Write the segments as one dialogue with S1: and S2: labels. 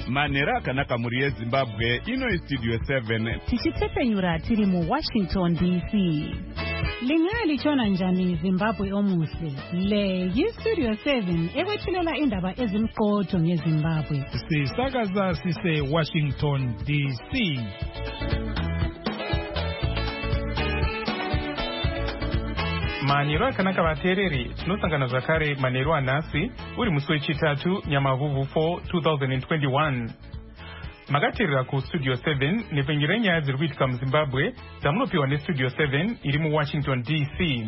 S1: manhero akanaka muri yezimbabwe. Ino Studio 7
S2: tichitepenyura tiri mu Washington DC. Lingali chona njani Zimbabwe omuhle. Le Studio 7 ekwethulela indaba ezimqotho ngeZimbabwe.
S3: Sisakaza sise Washington DC. Manhero akanaka vateereri, tinosangana zvakare manhero anhasi uri musi wechitatu Nyamavhuvhu 4 2021. Makateerera kuStudio 7 nepenyu renyaya dziri kuitika muZimbabwe dzamunopiwa neStudio 7 iri muWashington DC.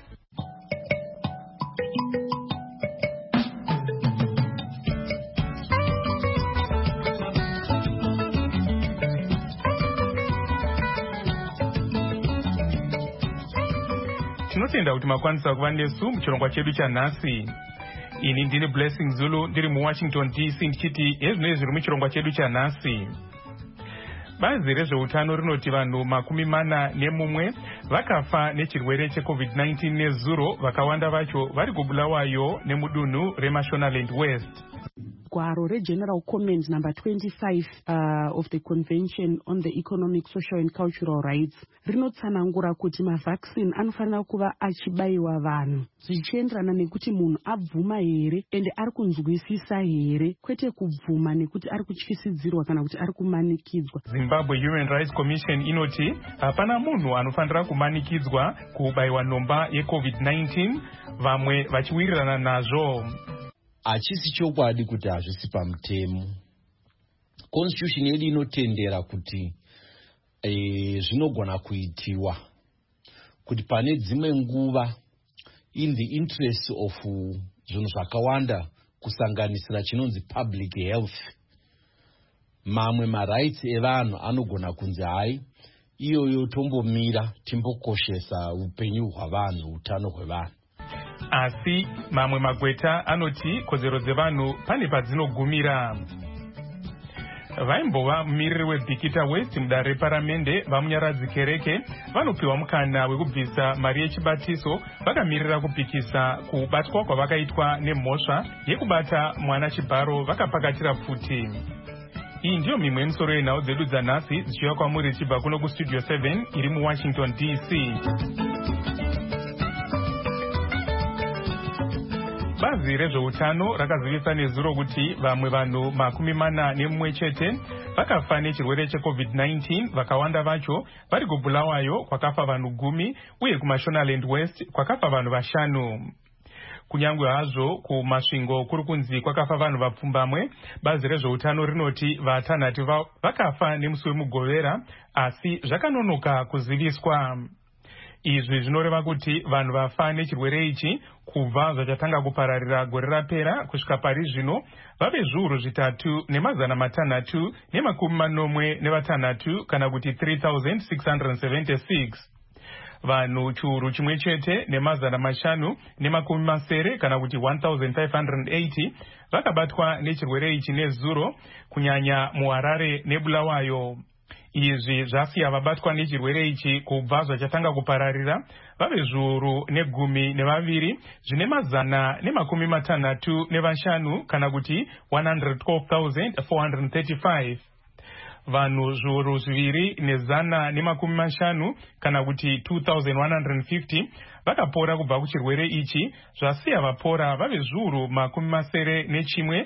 S3: Tinotenda kuti makwanisa kuva nesu muchirongwa chedu chanhasi. Ini ndini Blessing Zulu ndiri muWashington DC ndichiti ezvinoi zviri muchirongwa chedu chanhasi. Bazi rezveutano rinoti vanhu 41 vakafa nechirwere cheCovid-19 nezuro, vakawanda vacho vari kuBulawayo nemudunhu reMashonaland West.
S4: Gwaro General Comment number 25 of the Convention on the Economic, Social and Cultural Rights rinotsanangura kuti mavaccine anofanira kuva achibayiwa vanhu zvichienderana nekuti munhu abvuma here ende ari kunzwisisa here, kwete kubvuma nekuti ari kutyisidzirwa kana kuti ari kumanikidzwa.
S3: Zimbabwe Human Rights Commission inoti hapana munhu anofanira kumanikidzwa kubayiwa nhomba yeCovid-19, vamwe vachiwirirana nazvo.
S5: Achisi chokwadi kuti hazvisi pamutemo. Constitution yedu inotendera kuti zvinogona kuitiwa kuti pane dzimwe nguva in the interest of zvinhu zvakawanda kusanganisira chinonzi public health, mamwe marights evanhu anogona kunzi hai iyoyo tombomira timbokoshesa upenyu hwavanhu, utano hwevanhu.
S3: Asi mamwe magweta anoti kodzero dzevanhu pane padzinogumira. Vaimbova mumiriri weBikita West mudare reparamende vamunyaradzi Kereke vanopiwa mukana wekubvisa mari yechibatiso vakamirira kupikisa kubatwa kwavakaitwa nemhosva yekubata mwana chibharo vakapakatira pfuti. Iyi ndiyo mimwe yemisoro yenhau dzedu dzanhasi dzichiuya kwamuri chibva kuno kuStudio 7 iri muWashington DC. Bazi rezveutano rakazivisa nezuro kuti vamwe vanhu 41 chete vakafa nechirwere cheCovid-19, vakawanda vacho vari kuBulawayo kwakafa vanhu 10 uye kuMashonaland West kwakafa vanhu 5. Kunyangwe hazvo kumasvingo kuri kunzi kwakafa vanhu vapfumbamwe, bazi rezveutano rinoti vatanhatu vakafa nemusi wemugovera, asi zvakanonoka kuziviswa. Izvi zvinoreva kuti vanhu vafa nechirwere ichi kubva zvachatanga kupararira gore rapera kusvika pari zvino vave zviuru 3,646 kana kuti 3,676. Vanhu chiuru chimwe chete ne500 kana kuti 1,580 vakabatwa nechirwere ichi nezuro, kunyanya muHarare neBulawayo. Izvi zvasiya vabatwa nechirwere ichi kubva zvachatanga kupararira vave zviuru 12 zvine 165 kana kuti 112,435. Vanhu zviuru 2,150 kana kuti 2,150 vakapora kubva kuchirwere ichi, zvasiya vapora vave zviuru 71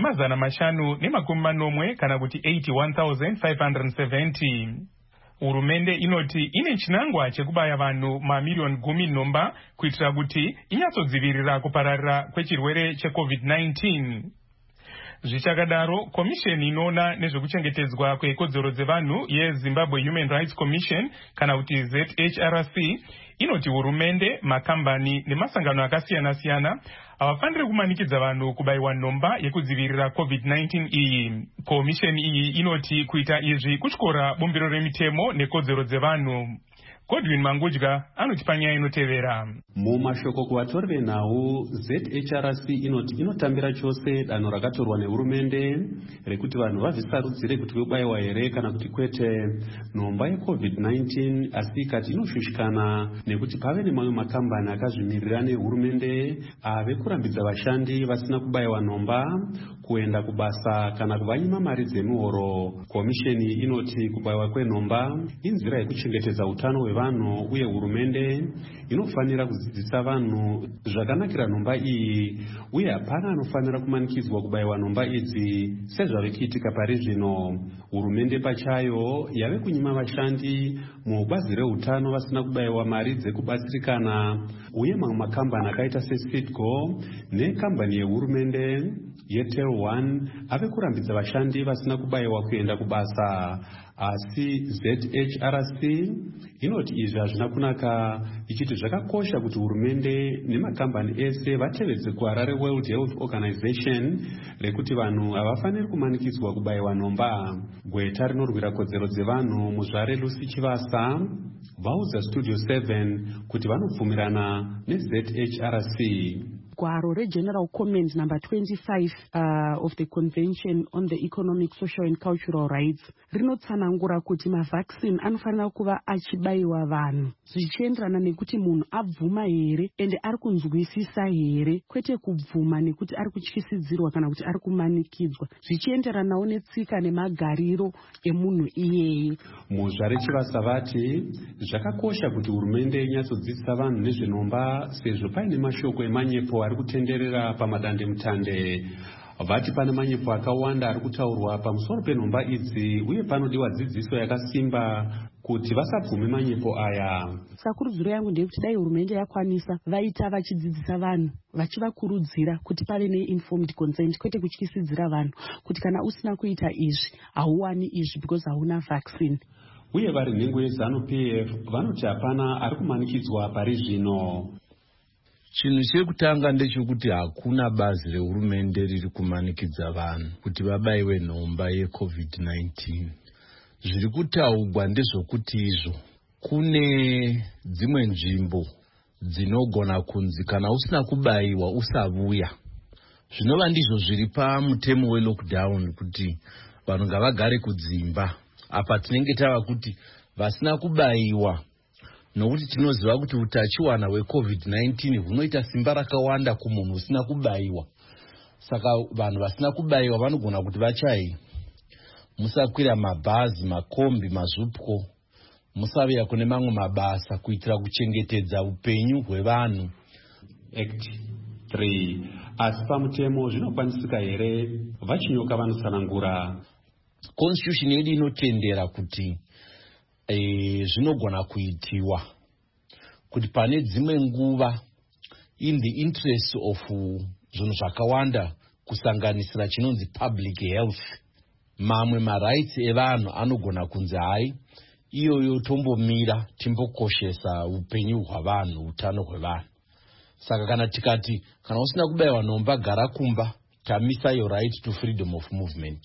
S3: ne580 kana kuti 81,570. Hurumende inoti ine chinangwa chekubaya vanhu mamiliyoni 10 nhomba kuitira kuti inyatsodzivirira kupararira kwechirwere cheCovid-19. Zvichakadaro, komisheni inoona nezvekuchengetedzwa kwekodzero dzevanhu yeZimbabwe Human Rights Commission kana kuti ZHRC inoti hurumende, makambani nemasangano akasiyana-siyana havafaniri kumanikidza vanhu kubayiwa nhomba yekudzivirira COVID-19 iyi. Komisheni iyi inoti kuita izvi kutyora bumbiro remitemo nekodzero dzevanhu. Godwin Mangudya anoti panyaya inotevera.
S6: Mumashoko kuvatori venhau, ZHRC inoti inotambira chose danho rakatorwa nehurumende rekuti vanhu vazvisarudzire kuti vobayiwa here kana kuti kwete nhomba yeCovid-19, asi ikati inoshushikana nekuti pave nemamwe makambani akazvimirira nehurumende ave kurambidza vashandi vasina kubayiwa nhomba kuenda kubasa kana kuvanyima mari dzemihoro. Komisheni inoti kubayiwa kwenhomba inzira yekuchengetedza utano hwevanhu uye hurumende inofanira kudzidzisa vanhu zvakanakira nhomba iyi, uye hapana anofanira kumanikidzwa kubayiwa nhomba idzi sezvave kuitika pari zvino. Hurumende pachayo yave kunyima vashandi mubazi reutano vasina kubayiwa mari dzekubatsirikana, uye mamwe makambani akaita seCITGO nekambani yehurumende yeTel1 ave kurambidza vashandi vasina kubayiwa kuenda kubasa. Asi ZHRC inoti izvi hazvina kunaka, ichiti zvakakosha kuti hurumende nemakambani ese vatevedze gwara reWorld Health Organization rekuti vanhu havafaniri kumanikidzwa kubayiwa nhomba. Gweta rinorwira kodzero dzevanhu muzvare Lucy Chivasa vaudza Studio 7 kuti vanobvumirana neZHRC.
S4: Gwaro reGeneral Comment number 25 of the Convention on the Economic, Social and Cultural Rights rinotsanangura kuti mavhaccine anofanira kuva achibayiwa vanhu zvichienderana nekuti munhu abvuma here ende ari kunzwisisa here, kwete kubvuma nekuti ari kutyisidzirwa kana kuti ari kumanikidzwa, zvichienderanawo netsika nemagariro emunhu iyeye.
S6: Muzvare Chivasa vati zvakakosha kuti hurumende inyatsodzidzisa vanhu nezvenhomba sezvo paine mashoko emanyepo ari kutenderera pamadandemutande. Vati pane manyepo akawanda ari kutaurwa pamusoro penhomba idzi, uye panodiwa dzidziso yakasimba kuti vasabvume manyepo aya.
S4: Sakurudziro yangu ndeyekuti dai hurumende yakwanisa vaita vachidzidzisa vanhu vachivakurudzira kuti pave neinformed consent, kwete kutyisidzira vanhu kuti kana usina kuita izvi hauwani izvi because hauna vaccine.
S6: Uye vari nhengo yeZANU-PF vanoti hapana ari kumanikidzwa pari zvino.
S5: Chinhu chekutanga ndechekuti hakuna bazi rehurumende riri kumanikidza vanhu kuti vabayiwe nhomba yeCovid-19. Zviri kutaurwa ndezvokuti izvo kune dzimwe nzvimbo dzinogona kunzi kana usina kubayiwa usavuya. Zvinova ndizvo zviri pamutemo welockdown kuti vanhu ngavagare kudzimba. Apa tinenge tava kuti vasina kubayiwa, nokuti tinoziva kuti utachiwana hweCovid-19 hunoita simba rakawanda kumunhu usina kubayiwa. Saka vanhu vasina kubayiwa vanogona kuti vachai musakwira mabhazi, makombi, mazupko, musaveya kune mamwe mabasa kuitira kuchengetedza upenyu hwevanhu.
S6: Act 3. Asi pamutemo zvinokwanisika here? Vachinyoka vanotsanangura.
S5: Constitution yedu inotendera kuti zvinogona kuitiwa kuti pane dzimwe nguva in the interest of zvinhu zvakawanda kusanganisira chinonzi public health, mamwe marights evanhu anogona kunzi hai iyoyo tombomira timbokoshesa upenyu hwavanhu, utano hwevanhu. Saka kana tikati kana usina kubayiwa nhomba gara kumba, tamisa your right to freedom of movement.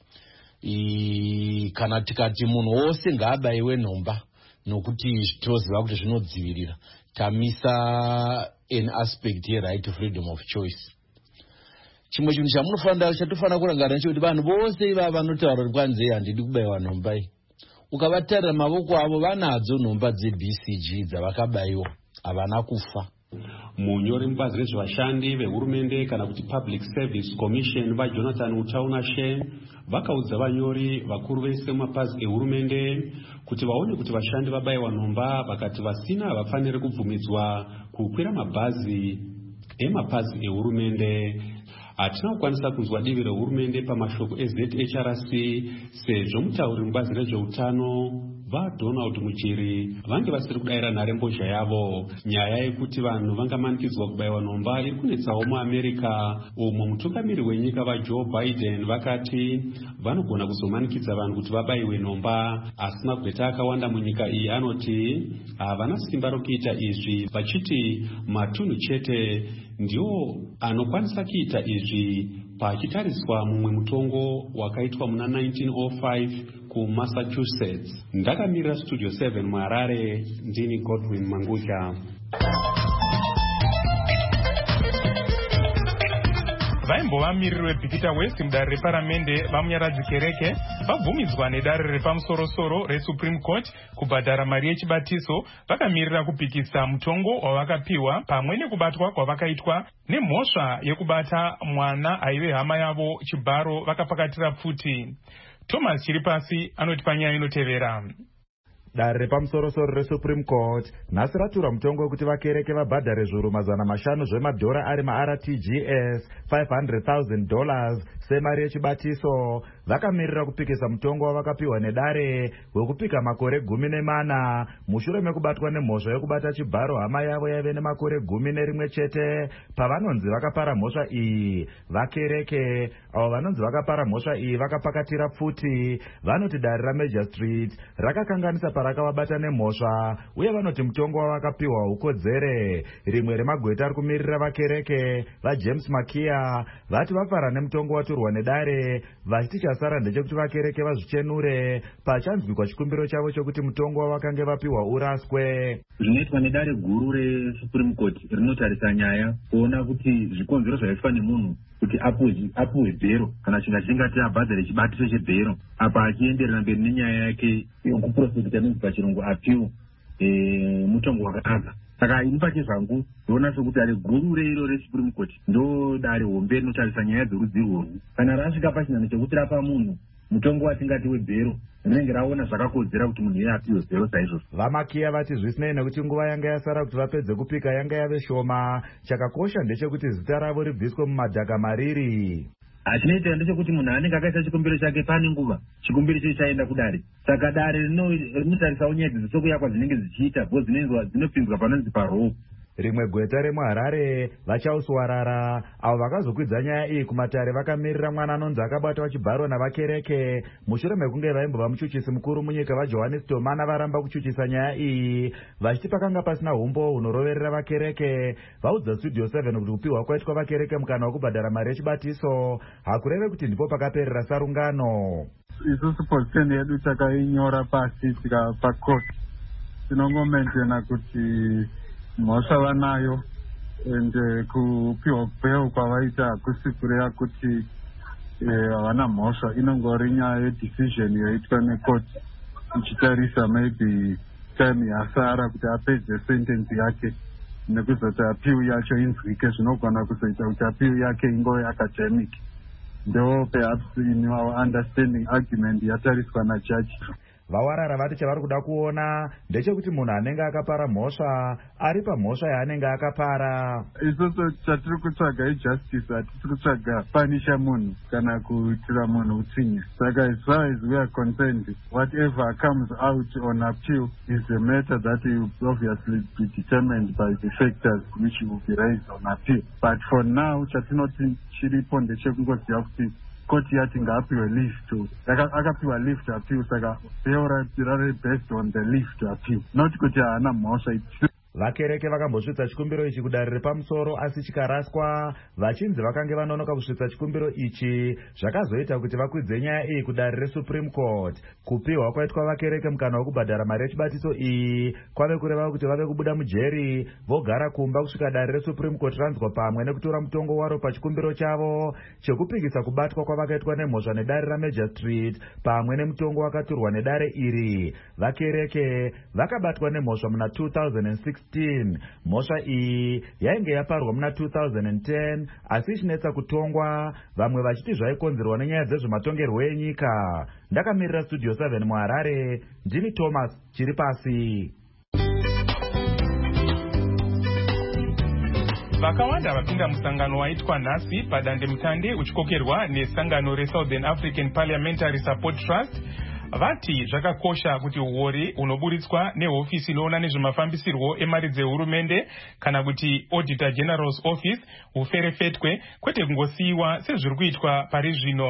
S5: Kana tikati munhu wose ngaabayiwe nhomba nokuti tinoziva kuti zvinodzivirira, tamisa an aspect right to freedom of choice. Chimwe chinhu chatofanira kurangana nechekuti vanhu vose ivava vanotaura kuti kwanzi handidi kubayiwa nhomba iyi, ukavatarira mavoko avo vanadzo nhomba dzeBCG dzavakabayiwa, havana kufa.
S6: Munyori mubazi rezvevashandi vehurumende kana kuti Public Service Commission vaJonathan Utaunashe vakaudza vanyori vakuru vese mumapazi ehurumende kuti vaone kuti vashandi vabayiwa nhomba, vakati vasina havafaniri kubvumidzwa kukwira mabhazi emapazi ehurumende. Hatina kukwanisa kunzwa divi rehurumende pamashoko eZHRC sezvo mutauri mubazi rezveutano vaDonald Muchiri vange vasiri kudayira nharembozha yavo. Nyaya yekuti vanhu vangamanikidzwa kubayiwa nhomba iri kunetsawo muAmerica, umo mutungamiri wenyika vaJoe Biden vakati vanogona kuzomanikidza vanhu kuti vabayiwe nhomba, asi magweta akawanda munyika iyi anoti havana simba rokuita izvi, vachiti matunhu chete ndiwo anokwanisa kuita izvi pachitariswa mumwe mutongo wakaitwa muna 1905 kuMassachusetts. Ndakamirira Studio 7 muHarare, ndini Godwin Mangusha.
S3: vaimbovamiririri wePikita West mudare reparamende vamunyaradzi kereke vabvumidzwa nedare repamusoro-soro reSupreme Court kubhadhara mari yechibatiso. Vakamirira kupikisa mutongo wavakapiwa pamwe nekubatwa kwavakaitwa nemhosva yekubata mwana aive hama yavo chibharo vakapakatira pfuti. Thomas Chiripasi anoti panyaya inotevera.
S7: Dare repamusoro-soro reSupreme Court nhasi ratura mutongo wekuti vakereke vabhadhare zviuru $500 zvemadhora ari maRTGS $500,000 semari yechibatiso. Vakamirira kupikisa mutongo wavakapiwa nedare wekupika makore 14 mushure mekubatwa nemhosva yekubata chibharo hama yavo yaive nemakore 11 chete. Pavanonzi vakapara mhosva iyi, vakereke avo vanonzi vakapara mhosva iyi vakapakatira pfuti. Vanoti dare raMajor Street rakakanganisa parakavabata nemhosva uye vanoti mutongo wavakapiwa haukodzere. Rimwe remagweta ari kumirira vakereke vaJames Makia vati vafara nemutongo waturwa nedare, vachiti chasara ndechekuti vakereke vazvichenure pachanzwikwa chikumbiro chavo chokuti mutongo wavakange vapiwa uraswe.
S8: Zvinoitwa nedare guru reSupreme Court rinotarisa nyaya kuona kuti zvikonzero zvakaitwa nemunhu kuti apuwe bhero kana chingati abhadhare chibatiso chebhero apa achienderera mberi nenyaya yake yokuprosecute inonzi pachirungu appeal mutongo wakatadza. Saka ini pache zvangu ndoona sokuti dare guru reiro reSupreme Court ndo dare hombe rinotarisa nyaya dzerudzi rworwu. Kana rasvika pachinhano chekuti rapa munhu mutongo watingati webhero rinenge raona zvakakodzera kuti munhu iye apiwe bhero saizvozvo.
S7: Vamakia vati zvisinei nekuti nguva yanga yasara kuti vapedze kupika yanga yave shoma, chakakosha ndechekuti zita ravo ribviswe mumadhaka mariri.
S8: Chinoitika ndechekuti munhu anenge akaita chikumbiro chake pane nguva chikumbiro chechi chaenda kudare. Saka dare rinotarisawo nyaya dzisokuyakwa dzinenge dzichiita bho dzinopinzwa panonzi paroo.
S7: Rimwe gweta remuHarare vachauswarara avo vakazokwidza nyaya iyi kumatare vakamirira mwana anonzi akabatwa chibharo navakereke mushure mekunge vaimbova muchuchisi mukuru munyika vaJohannes Tomana varamba kuchuchisa nyaya iyi vachiti pakanga pasina umbo hunoroverera vakereke. Vaudza Studio 7 kuti kupiwa kwaitwa vakereke mukana wekubhadhara mari yechibatiso hakureve kuti ndipo pakaperera sarungano.
S9: Isusu position yedu takainyora pasi pakoti tinongomentena kuti mhosva vanayo ende kupiwa bhero kwavaita hakusi kureva kuti havana mhosva, inongori nyaya yedecision yoitwa nekoti ichitarisa maybe time yasara kuti apedze sentence yake nekuzoti appeal yacho inzwike. Zvinogona kuzoita kuti appeal yake ingove academic. Ndo perhaps in our understanding argument yatariswa najaji.
S7: Vawarara vati chavari kuda kuona ndechekuti munhu anenge akapara mhosva ari pamhosva yaanenge akapara.
S9: Isusu chatiri kutsvaga ijustice, hatisi kutsvaga panisha munhu kana kuitira munhu utsinye. Saka as far as we are concerned, whatever comes out on appeal is a matter that will obviously be determined by the factors which will be raised on appeal. But for now, chatinoti chiripo ndechekungoziva kuti koti yati ngaapiwe leave to akapiwa leave to appeal. Saka bhero rari based on the leave to appeal, not kuti haana mhosva.
S7: Vakereke vakambosvitsa chikumbiro ichi kudare repamusoro asi chikaraswa vachinzi vakange vanonoka kusvitsa chikumbiro ichi zvakazoita kuti vakwidze nyaya iyi kudare reSupreme Court. Kupiwa kwaitwa vakereke mukana wekubhadhara mari yechibatiso iyi kwave kureva kuti vave kubuda mujeri vogara kumba kusvika dare reSupreme Court ranzwa pamwe nekutora mutongo waro pachikumbiro chavo chekupikisa kubatwa kwavakaitwa nemhosva nedare raMajor Street pamwe nemutongo wakaturwa nedare iri. Vakereke vakabatwa nemhosva muna 2016. Mhosva iyi yainge yaparwa muna 2010 asi ichinetsa kutongwa, vamwe vachiti zvaikonzerwa nenyaya dzezvematongerwo enyika. Ndakamirira Studio 7 muHarare, ndini Thomas Chiripasi.
S3: Vakawanda vapinda musangano waitwa nhasi padandemutande uchikokerwa nesangano reSouthern African Parliamentary Support Trust vati zvakakosha kuti uori unoburitswa nehofisi inoona nezvemafambisirwo emari dzehurumende kana kuti Auditor General's Office huferefetwe kwete kungosiyiwa sezviri kuitwa pari zvino.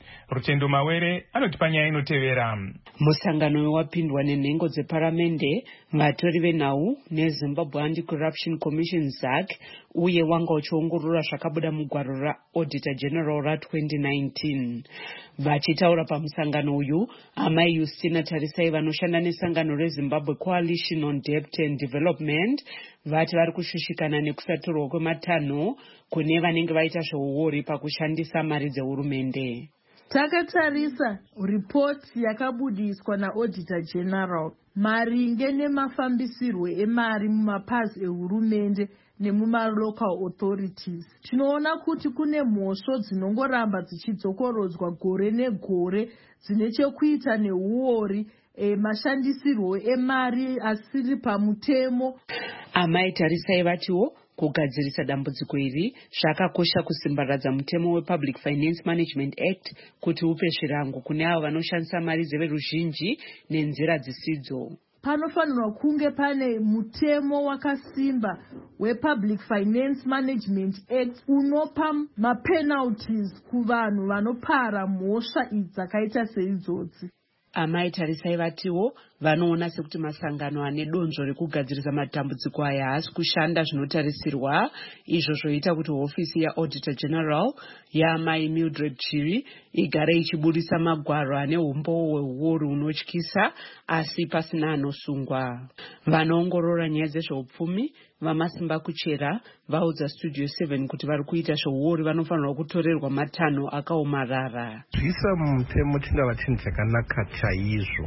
S3: Rutendo Mawere anoti panyaya inotevera.
S10: Musangano wapindwa nenhengo dzeparamende, vatori venhau neZimbabwe Anti-Corruption Commission ZAC uye wanga uchiongorora zvakabuda mugwaro raAuditor General ra2019. Vachitaura pamusangano uyu, Amai Justina Tarisai vanoshanda nesangano reZimbabwe Coalition on Debt and Development vati vari kushushikana nekusaturwa kwematanho kune vanenge vaita zveuori pakushandisa mari dzehurumende.
S11: Takatarisa ripoti yakabudiswa naAuditor General maringe nemafambisirwo emari mumapazi ehurumende nemumalocal authorities. Tinoona kuti kune mhosvo dzinongoramba dzichidzokorodzwa gore negore dzine chekuita neuori mashandisirwo emari asiri pamutemo.
S10: Amai Tarisai vatiwo kugadzirisa dambudziko iri zvakakosha kusimbaradza mutemo wePublic Finance Management Act kuti upe zvirango kune avo vanoshandisa mari dzeveruzhinji nenzira dzisidzo.
S11: Panofanirwa kunge pane mutemo wakasimba wePublic Finance Management Act unopa mapenalties kuvanhu vanopara mhosva dzakaita seidzodzi.
S10: Amai Tarisai vatiwo vanoona sekuti masangano ane donzvo rekugadzirisa matambudziko aya haasi kushanda zvinotarisirwa, izvo zvoita kuti hofisi yaAuditor General yaamai Mildred Chiri igare ichiburisa magwaro ane umbowo hweuori hunotyisa asi pasina anosungwa. Vanoongorora nyaya dzezveupfumi vamasimba kuchera vaudza Studio 7 kuti vari kuita zveuori vanofanirwa kutorerwa matanho akaomarara.
S12: Zvisa mutemo chingava chinhu chakanaka chaizvo.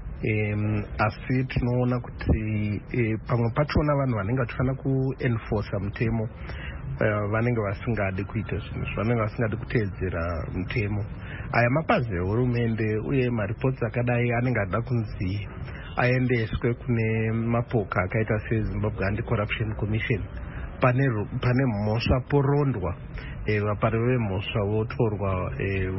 S12: Asi tinoona kuti pamwe pachona vanhu vanenge vachifanira kuenforce mutemo vanenge vasingadi kuita zvinhu vanenge vasingadi kuteedzera mutemo. Aya mapazi ehurumende uye maripoti akadai anenge ada kunzi aendeswe kune mapoka akaita seZimbabwe Anti-Corruption Commission. Pane mhosva porondwa vapari vemhosva votorwa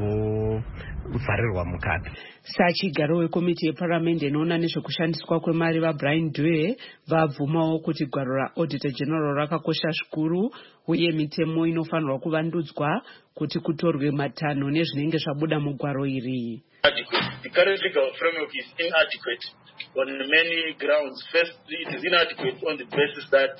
S12: vovharirwa mukati.
S10: Sachigaro wekomiti yeparamende inoona nezvekushandiswa kwemari vaBrian Dwyer vabvumawo kuti gwaro raAuditor General rakakosha zvikuru uye mitemo inofanirwa kuvandudzwa kuti kutorwe matanho nezvinenge zvabuda mugwaro iri.
S13: The current legal framework is inadequate on many grounds. Firstly, it is inadequate on the basis that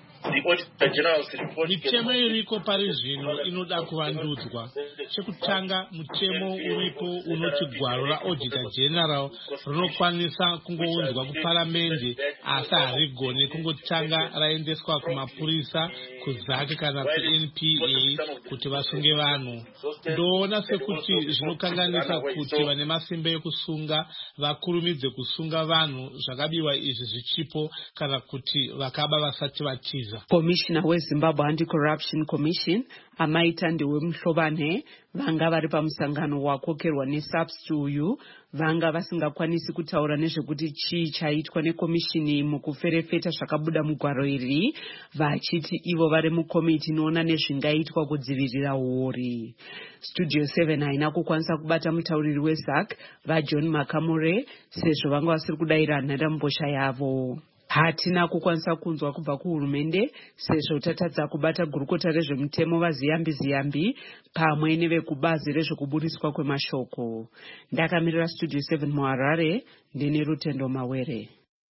S14: mitemo iriko pari zvino inoda kuvandudzwa. Chekutanga, mutemo uripo unoti gwaro raAuditor General rinokwanisa kungounzwa kuparamende asi harigone kungotanga raendeswa kumapurisa, kuZAC kana kuNPA kuti vasunge vanhu. Ndoona sekuti zvinokanganisa kuti vane masimba ekusunga vakurumidze kusunga vanhu zvakabiwa izvi zvichipo kana kuti vakaba vasati vatiza.
S10: Commissioner weZimbabwe Anti-Corruption Commission Amai Thandiwe Muhlobane vanga vari pamusangano wakokerwa neSAPS uyu vanga vasingakwanisi kutaura nezvekuti chii chaitwa nekomishini mukuferefeta zvakabuda mugwaro iri, vachiti ivo vari mukomiti inoona nezvingaitwa kudzivirira uori. Studio 7 haina kukwanisa kubata mutauriri weZAC vaJohn Makamure sezvo vanga vasiri kudayira nharembozha yavo. Hatina kukwanisa kunzwa kubva kuhurumende sezvo tatadza kubata gurukota rezvemutemo vaZiyambi pamwe nevekubazi rezvekuburiswa kwemashoko. Ndakamirira Studio 7 muHarare, ndine Rutendo Mawere.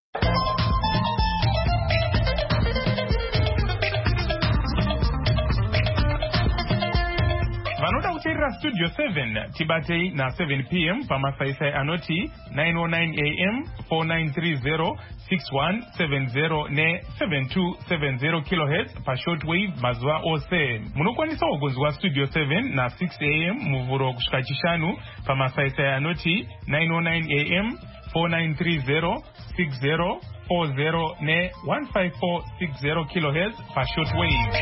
S3: Vanoda kuteerera Studio 7 tibatei na7 p.m. pamasaisai anoti 909 am 4930 6170 ne7270 kHz pashortwave mazuva ose. Munokwanisa kugonzwa Studio 7 na6 am muvhuro kusvika chishanu pamasaisai anoti 909 am 4930 6040 ne15460 kHz pashortwave.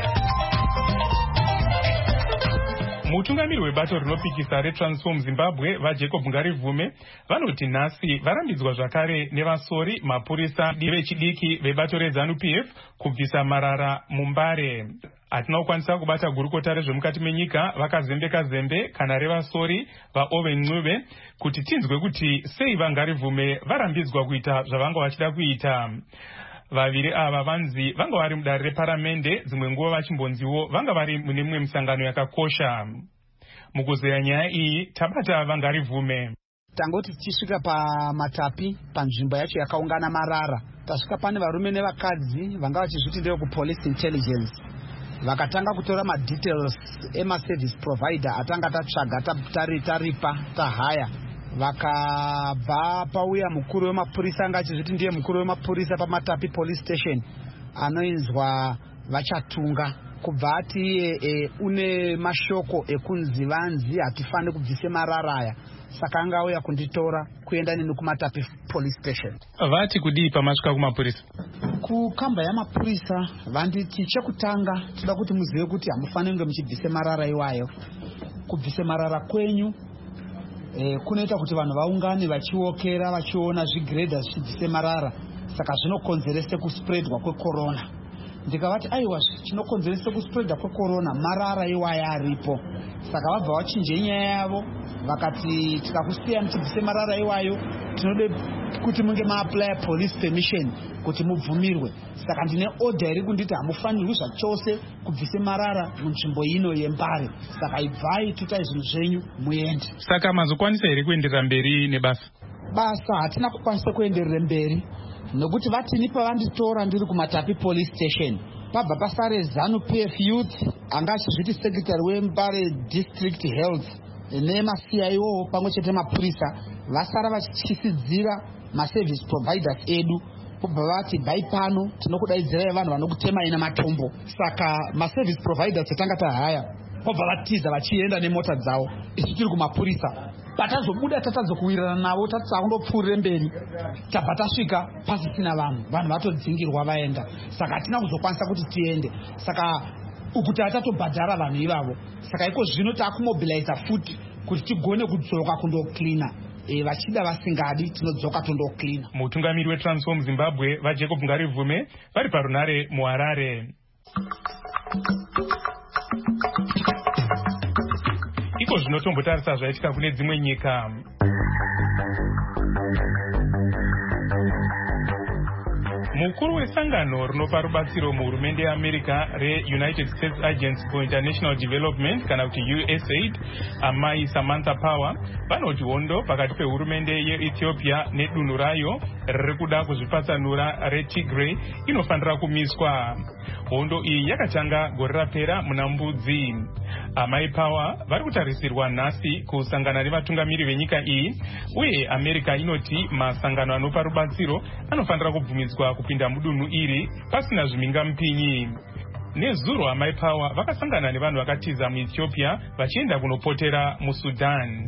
S3: Mutungamiri webato rinopikisa reTransform Zimbabwe vaJacob Ngarivume vanoti nhasi varambidzwa zvakare nevasori mapurisa vechidiki vebato reZANU-PF kubvisa marara muMbare. Hatina kukwanisa kubata gurukota rezvemukati menyika vakazembe kana revasori vaOwen Ncube kuti tinzwe kuti sei vaNgarivume varambidzwa kuita zvavanga vachida kuita. Vaviri ava vanzi vanga vari mudare reparamende, dzimwe nguva vachimbonziwo vanga vari mune mumwe musangano yakakosha. Mukuzeya nyaya iyi tabata Vangarivume.
S15: Tangoti tichisvika paMatapi panzvimbo yacho yakaungana marara, tasvika pane varume nevakadzi vanga vachizviti ndeye kupolice intelligence, vakatanga kutora madetails emaservice provider atanga tatsvaga taripa tahaya. Vakabva pauya mukuru wemapurisa anga achizviti ndiye mukuru wemapurisa paMatapi police station anoinzwa Vachatunga, kubva ati une mashoko ekunzi vanzi hatifani kubvise marara aya, saka anga auya kunditora kuenda neni kuMatapi police station.
S3: Vati kudii pamasvika kumapurisa?
S15: Kukamba yamapurisa vanditi chekutanga toda kuti muzive kuti hamufani kunge muchibvise marara iwayo. Kubvise marara kwenyu kunoita kuti vanhu vaungane vachiokera vachiona zvigredha zvichibvise marara, saka zvinokonzeresa kuspreadwa kwecorona. Ndikavati aiwa chinokonzeresa kuspreadwa kwecorona marara iwaya aripo, saka vabva vachinje nyaya yavo vakati tikakusiya muchibvise marara iwayo tinode kuti munge maapply police permission kuti mubvumirwe. Saka ndine order iri kunditi hamufanirwi zvachose kubvise marara munzvimbo ino yeMbare, saka ibvai tutai zvinhu zvenyu muende.
S3: Saka mazokwanisa here kuenderera mberi nebasa?
S15: Basa hatina kukwanisa kuenderera mberi nokuti vatini pavanditora ndiri kuMatapi police station pabva pasare ZANU PF Youth anga achizviti secretary weMbare district health nemaCIO pamwe chete mapurisa vasara vachityisidzira maservice providers edu, pobva vati bai pano tinokudaidzirai vanhu vanokutema ina matombo. Saka maservice providers atanga tahaya pobva vatiza vachienda nemota dzavo, isu tiri kumapurisa. Patazobuda tatazokuwirirana navo tatsakundopfuurire mberi tabva tasvika pasisina vanhu vatodzingirwa vaenda, saka hatina kuzokwanisa kuti tiende. Saka uku tatobhadhara vanhu ivavo, saka iko zvino takumobiliza futi kuti tigone kudzoka kundoklina. Vachida vasingadi tinodzoka tondoklina.
S3: Mutungamiri weTransform Zimbabwe vaJacob Ngarivume vari parunare muHarare. Iko zvinotombotarisa zvaitika kune dzimwe nyika. Mukuru wesangano rinopa rubatsiro muhurumende yeAmerica reUnited States Agency for International Development kana kuti USAID, amai Samantha Power vanoti hondo pakati pehurumende yeEthiopia nedunhu rayo riri kuda kuzvipatsanura reTigray inofanira kumiswa. Hondo iyi yakatanga gore rapera muna Mbudzi. Amai Power vari kutarisirwa nhasi kusangana nevatungamiri venyika iyi, uye America inoti masangano anopa rubatsiro anofanira kubvumidzwa kupinda mudunhu iri pasina zvimhingamupinyi. Nezuro amai Power vakasangana nevanhu vakatiza muEthiopia vachienda kunopotera muSudan.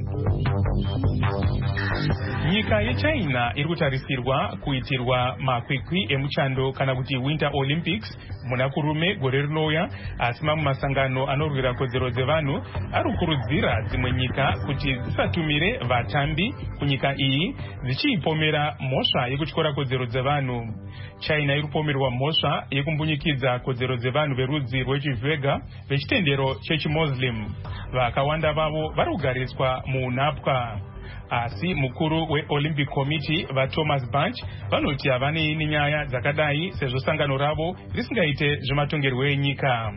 S3: Nyika yeChina iri kutarisirwa kuitirwa makwikwi emuchando kana kuti Winter Olympics muna kurume gore rinouya, asi mamwe masangano anorwira kodzero dzevanhu ari kukurudzira dzimwe nyika kuti dzisatumire vatambi kunyika iyi dzichiipomera mhosva yekutyora kodzero dzevanhu. China iri kupomerwa mhosva yekumbunyikidza kodzero dzevanhu verudzi rwechiVega vechitendero chechiMuslim. Vakawanda vavo vari kugariswa muunapwa. Asi mukuru weOlympic Committee vaThomas Bach vanoti havanei nenyaya dzakadai sezvo sangano ravo risingaite zvematongerwo enyika.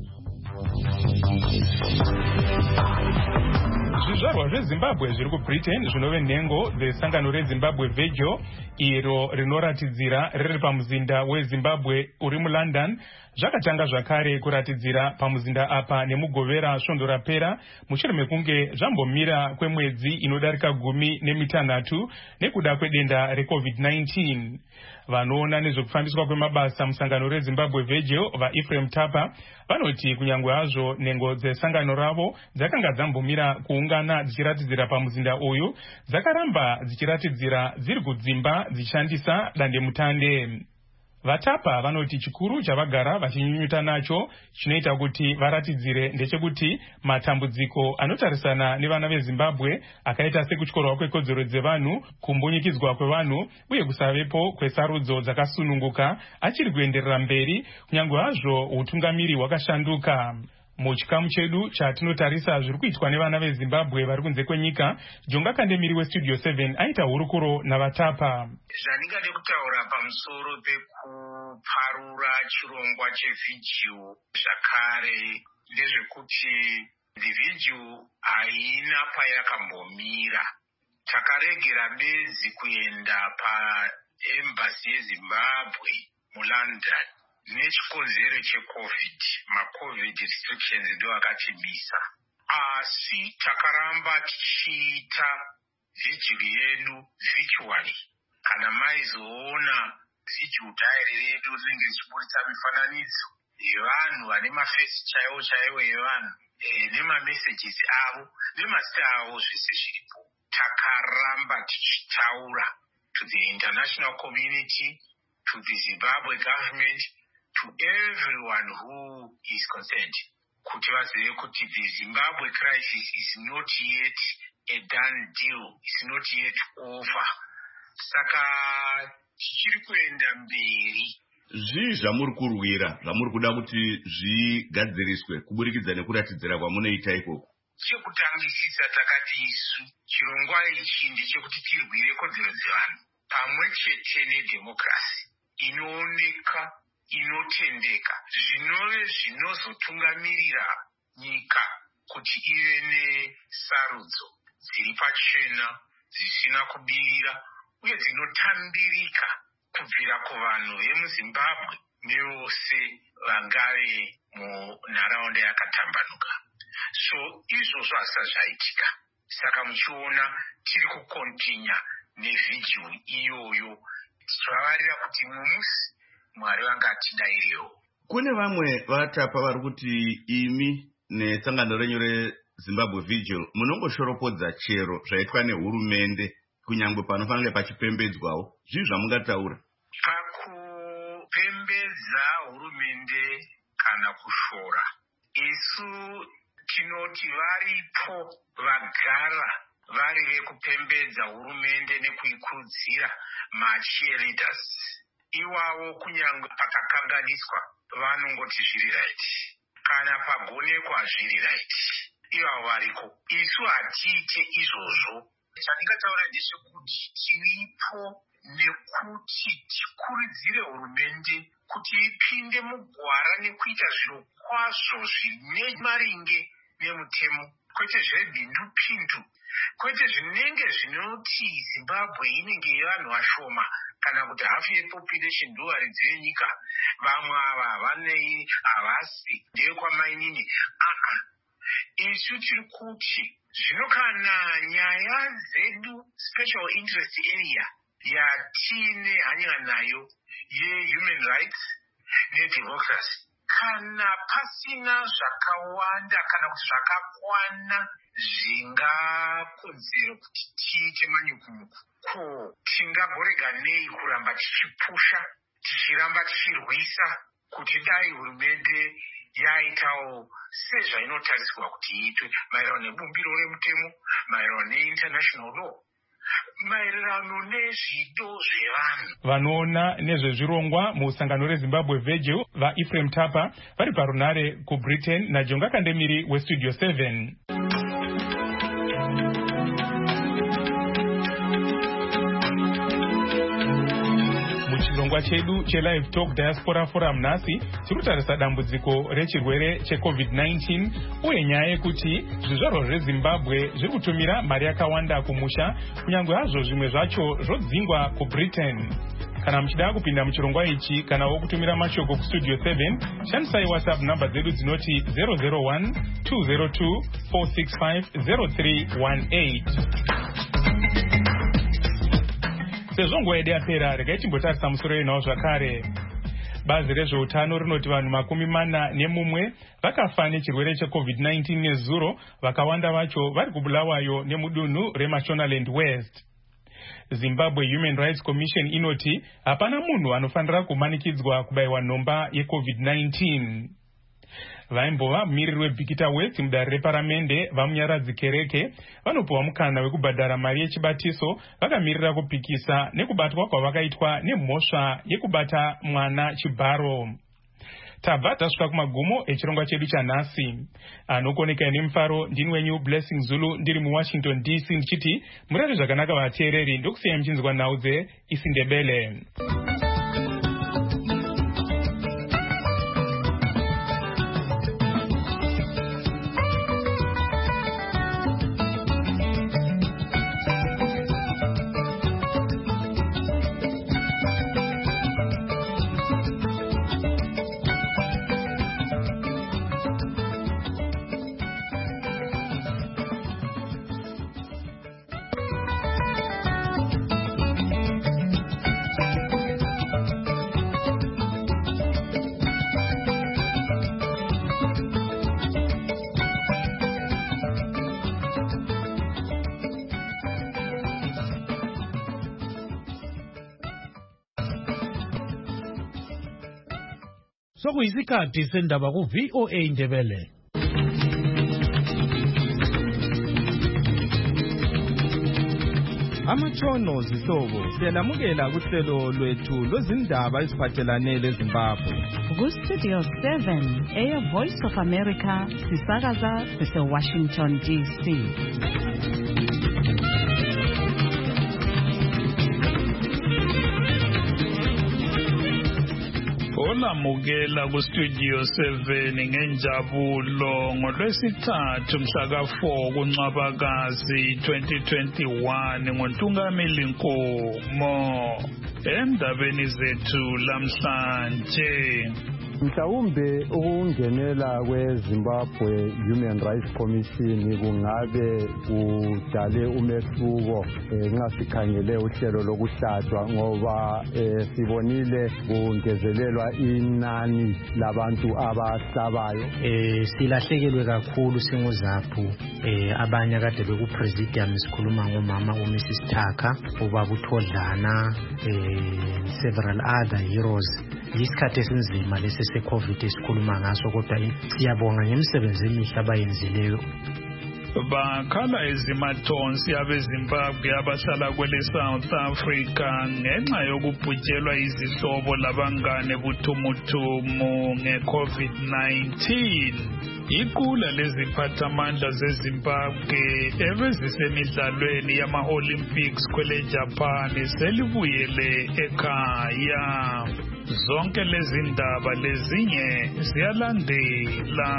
S3: Zvizvarwa zveZimbabwe zviri kuBritain zvinove nhengo dzesangano reZimbabwe Virgil iro rinoratidzira riri pamuzinda weZimbabwe uri muLondon zvakatanga zvakare kuratidzira pamuzinda apa nemugovera svondo rapera mushure mekunge zvambomira kwemwedzi inodarika 16 nekuda kwedenda reCovid-19. Vanoona nezvekufambiswa kwemabasa musangano reZimbabwe Virgil vaEphraim Tapa vanoti kunyange hazvo nhengo dzesangano ravo dzakanga dzambomira kuungana dzichiratidzira pamuzinda uyu, dzakaramba dzichiratidzira dziri kudzimba dzichishandisa dandemutande. Vatapa vanoti chikuru chavagara vachinyunyuta nacho chinoita kuti varatidzire ndechekuti matambudziko anotarisana nevana veZimbabwe akaita sekutyorwa kwekodzero dzevanhu, kumbunyikidzwa kwevanhu uye kusavepo kwesarudzo dzakasununguka achiri kuenderera mberi kunyange hazvo utungamiri hwakashanduka. Muchikamu chedu chatinotarisa zviri kuitwa nevana veZimbabwe vari kunze kwenyika, Jonga Kandemiri weStudio 7 aita hurukuro naVatapa.
S16: Zvandingade kutaura pamusoro pekuparura chirongwa cheVigil zvakare ndezvekuti the vigil haina payakambomira. Takaregera bezi kuenda paembassy yeZimbabwe muLondon nechikonzero cheCovid. MaCovid restrictions ndo akatimisa. Asi takaramba tichiita vigil yedu virtually. Kana maizoona vigil diary redu rinenge richiburitsa mifananidzo yevanhu vane mafesi chaiwo evanhu nemamessages avo nemazita avo zvese zviripo. Takaramba tichitaura to the international community, to the Zimbabwe government, to everyone who is concerned, kuti vazive kuti the Zimbabwe crisis is not yet a done deal, it's not yet over. Saka tichiri kuenda mberi.
S1: Zvii zvamuri kurwira, zvamuri kuda kuti zvigadziriswe kuburikidza nekuratidzira kwamunoita ikoko?
S16: Chekutangisisa takati isu chirongwa ichi ndechekuti tirwire kodzero dzevanhu pamwe chete nedhemokirasi inooneka, inotendeka, zvinove zvinozotungamirira nyika kuti ive nesarudzo dziri pachena, zvisina kubirira uye dzinotambirika kubvira kuvanhu vemuZimbabwe nevose vangave munharaunda yakatambanuka. So izvozvo hazvisazvaitika. Saka muchiona tiri kukontinya nevhijili iyoyo tichivavarira kuti mumusi Mwari vangatidairewo.
S1: Kune vamwe vatapa vari kuti imi nesangano renyu reZimbabwe Vigil munongoshoropodza chero zvaitwa nehurumende kunyangwe panofanira pachipembedzwawo. Zvii zvamungataura?
S16: Pakupembedza hurumende kana kushora, isu tinoti varipo vagara vari vekupembedza hurumende nekuikurudzira macheerleaders. Iwavo kunyangwe pakakanganiswa vanongoti zviri right, kana pagonekwa zviri right, ivavo variko. Isu hatiite izvozvo. Chandingataura ndechekuti tiripo nekuti tikurudzire hurumende kuti ipinde mugwara nekuita zviro kwazvo zvine maringe nemutemo, kwete zvebhindupindu, kwete zvinenge zvinoti Zimbabwe inenge yevanhu vashoma kana kuti hafu yepopulation ndo varidzi venyika, vamwe ava havanei, havasi ndeyekwamainini. Isu tiri kuti zvino kana nyaya dzedu special interest area yatine hanya nayo ye-human rights nedemocracy, kana pasina zvakawanda kana kuti zvakakwana zvingakodzera kuti tiite manyukunyuku, ko tingagorega nei kuramba tichipusha, tichiramba tichirwisa kuti dai hurumende yaitawo sezvainotarisirwa kuti iitwe maererano nebumbiro remutemo, maererano neinternational law, maererano nezvido zvevanhu.
S3: Vanoona nezvezvirongwa musangano reZimbabwe Vigil vaEphraim Tapa vari parunare kuBritain naJonga Kandemiri weStudio 7. Muchirongwa chedu cheLive Talk Diaspora Forum nhasi tikutarisa dambudziko rechirwere cheCovid-19 uye nyaya yekuti zvizvarwa zveZimbabwe zviri kutumira mari yakawanda kumusha kunyange hazvo zvimwe zvacho zvodzingwa kuBritain. Kana muchida kupinda muchirongwa ichi kana wokutumira mashoko kuStudio 7, shandisai WhatsApp namba dzedu dzinoti 001 202 465 0318. Sezvo nguva yedu yapera, regai timbotarisa musoro yenhau zvakare. Bazi rezveutano rinoti vanhu 41 vakafa nechirwere cheCovid-19 nezuro, vakawanda vacho vari kuBulawayo nemudunhu reMashonaland West. Zimbabwe Human Rights Commission inoti hapana munhu anofanira kumanikidzwa kubayiwa nhomba yeCovid-19. Vaimbova mumiriri weBhikita West mudare reparamende vamunyaradzi Kereke vanopiwa mukana wekubhadhara mari yechibatiso vakamirira kupikisa nekubatwa kwavakaitwa nemhosva yekubata mwana chibharo. Tabva tasvika kumagumo echirongwa chedu chanhasi. Anokoneka nemufaro ndini wenyu Blessing Zulu ndiri muWashington DC ndichiti murare zvakanaka vateereri, ndokusiyai muchinzwa nhau dzeIsindebele.
S17: Sokuyisikhathi sendaba ku VOA Indebele.
S18: Amatshono zihlobo siyalamukela kuhlelo lwethu lwezindaba eziphathelane leZimbabwe.
S2: Ku-Studio 7 Voice of America sisakaza sise-Washington DC.
S19: Olamukela ku-Studio 7 ngenjabulo ngolwesithathu mhla ka-4 kuNcwabakazi 2021 ngoNtungamili Nkomo. Endabeni zethu lamhlanje,
S20: mhlawumbe ukungenela kweZimbabwe Human Rights Commission kungabe kudale umehluko nxa sikhangele uhlelo lokuhlatshwa ngoba sibonile kungezelelwa inani labantu abahlabayo.
S21: Silahlekelwe kakhulu singuzaphu abanye kade beku-presidium sikhuluma ngomama uMrs Thaka, ubaba uThodlana, several other heroes. Yisikhathi esinzima lesi se-COVID esikhuluma ngaso, kodwa siyabonga ngemisebenzi emihle abayenzileyo.
S19: Bakhala ezimathonsi abeZimbabwe abahlala kwele South Africa ngenxa yokubhujelwa izihlobo labangane buthumuthumu nge-COVID-19. Iqula leziphathamandla zeZimbabwe ebezisemidlalweni yama-Olympics kwele Japan selibuyele ekhaya. Zonke lezi ndaba lezinye ziyalandela.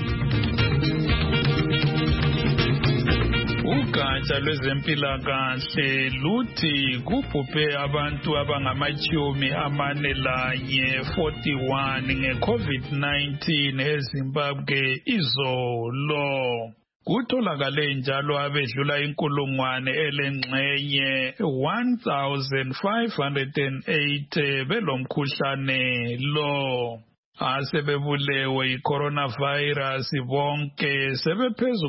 S19: Ugatsha lwezempilakahle luthi kubhubhe abantu abangama-41 nge-COVID-19 eZimbabwe izolo. Kutholakale njalo abedlula 1,508 belomkhuhlane lo. Asebebulewe i-coronavirus bonke sebephezu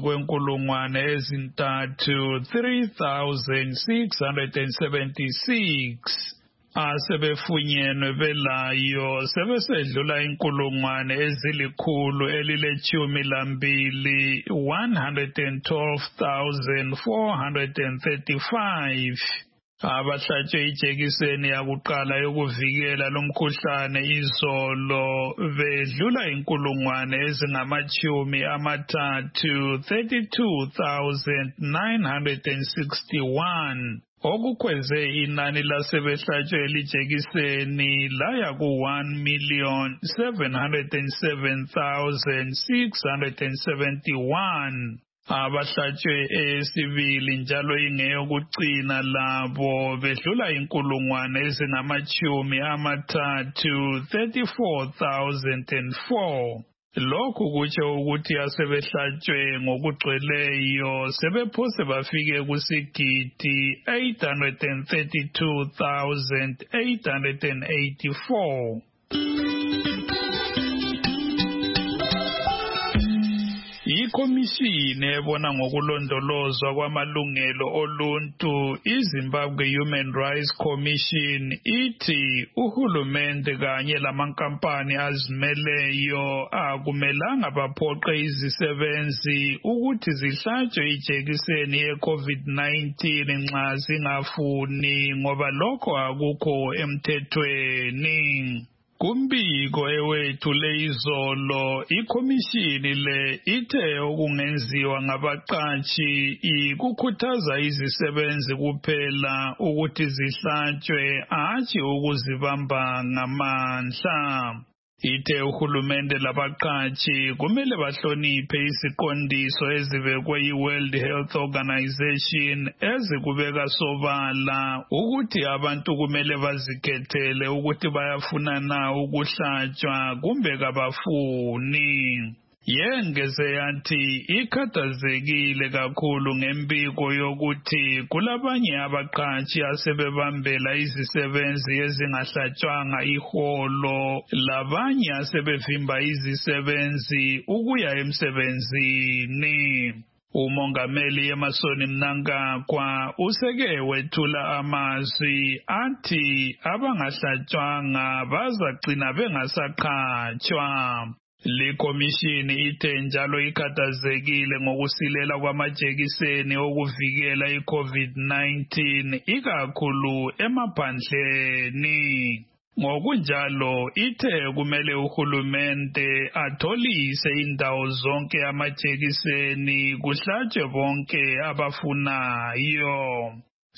S19: kwe3,676. Asebefunyenwe belayo sebesedlula 112,435. Abahlatshwe ijekiseni yakuqala yokuvikela lomkhuhlane izolo bedlula 32,961. Okukhweze inani lasebehlatshwe lijekiseni laya ku1,707,671. Abahlatshwe esibili njalo ingeyokucina labo bedlula 34,004. Lokhu kutsho ukuthi asebehlatshwe ngokugcweleyo sebephose bafike kusigidi 832,884. Ikhomishini ebona ngokulondolozwa kwamalungelo oluntu iZimbabwe Human Rights Commission ithi uhulumende kanye lamankampani azimeleyo akumelanga baphoqe izisebenzi ukuthi zihlatshwe ijekiseni ye-COVID-19 nxa zingafuni ngoba lokho akukho emthethweni. Kumbiko ewethule izolo ikhomishini le ithe okungenziwa ngabaqatshi ikukhuthaza izisebenzi kuphela ukuthi zihlatshwe hatshi ukuzibamba ngamandla. Ithe uhulumende labaqatshi kumele bahloniphe isiqondiso ezibekwe yi-World Health Organization ezikubeka sobala ukuthi abantu kumele bazikhethele ukuthi bayafuna na ukuhlatshwa kumbe kabafuni. Yengeze yathi ikhathazekile kakhulu ngembiko yokuthi kulabanye abaqatshi asebebambela izisebenzi ezingahlatshwanga iholo labanye asebevimba izisebenzi ukuya emsebenzini. Umongameli Emmerson Mnangagwa useke wethula amazwi athi abangahlatshwanga bazagcina bengasaqhatshwa. Le komishini ithe njalo ikhathazekile ngokusilela kwamajekiseni okuvikela iCovid-19 ikakhulu emaphandleni. Ngokunjalo ithe kumele uhulumende atholise indawo zonke amajekiseni kuhlatshwe bonke abafunayo.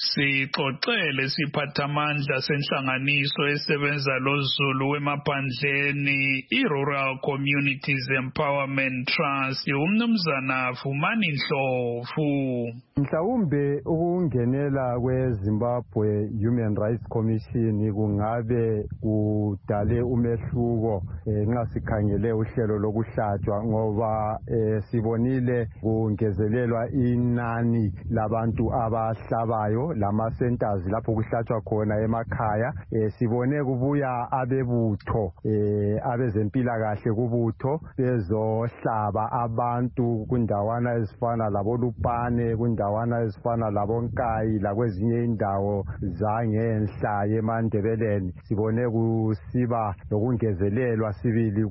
S19: Sixoxele siphathamandla senhlanganiso esebenza loZulu wemaphandleni iRural Communities Empowerment Trust umnumzana Vumani Ndlovu.
S20: Mhlawumbe ukungenela kweZimbabwe Human Rights Commission kungabe kudale umehluko nxa sikhangele uhlelo lokuhlatshwa ngoba sibonile kungezelelwa inani labantu abahlabayo lama centers lapho kuhlatshwa khona emakhaya. Sibone kubuya abebutho abezempilakahle kubutho bezohlaba abantu kundawana ezifana laboLupane kundawana ezifana laboNkayi lakwezinye indawo zangenhla yeMandebeleni. Sibone kusiba lokungezelelwa sibili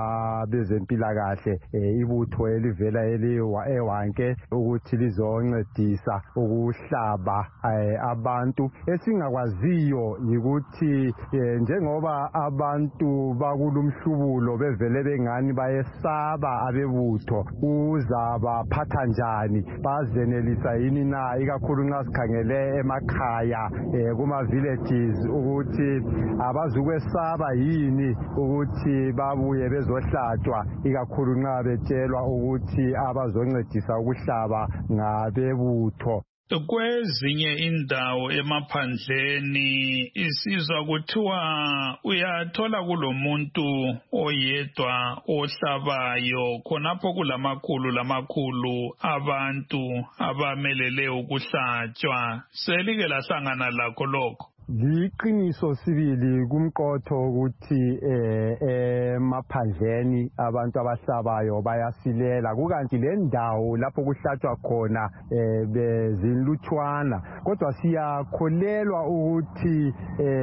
S20: kwabezempilakahle ibutho elivela eWanke ukuthi lizoncedisa ukuhlaba abantu. Esingakwaziyo yikuthi njengoba abantu bakulumhlubulo bevele bengani bayesaba abebutho uzabaphatha njani, bazenelisa yini na ikakhulu nxa sikhangele emakhaya kuma villages ukuthi abazukwesaba yini ukuthi babuye bezohlatshwa ikakhulu nxa betshelwa ukuthi abazoncedisa ukuhlaba ngabebutho.
S19: Kwezinye indawo emaphandleni isizwa kuthiwa uyathola kulomuntu oyedwa ohlabayo khonapho kulamakhulu abantu abamelele ukuhlatshwa. Selike lahlangana lakho lokho?
S20: Liqiniso sibili kumqotho ukuthi emaphandleni abantu abahlabayo bayasilela kukanti le ndawo lapho kuhlatshwa khona bezinlutshwana, kodwa siyakholelwa ukuthi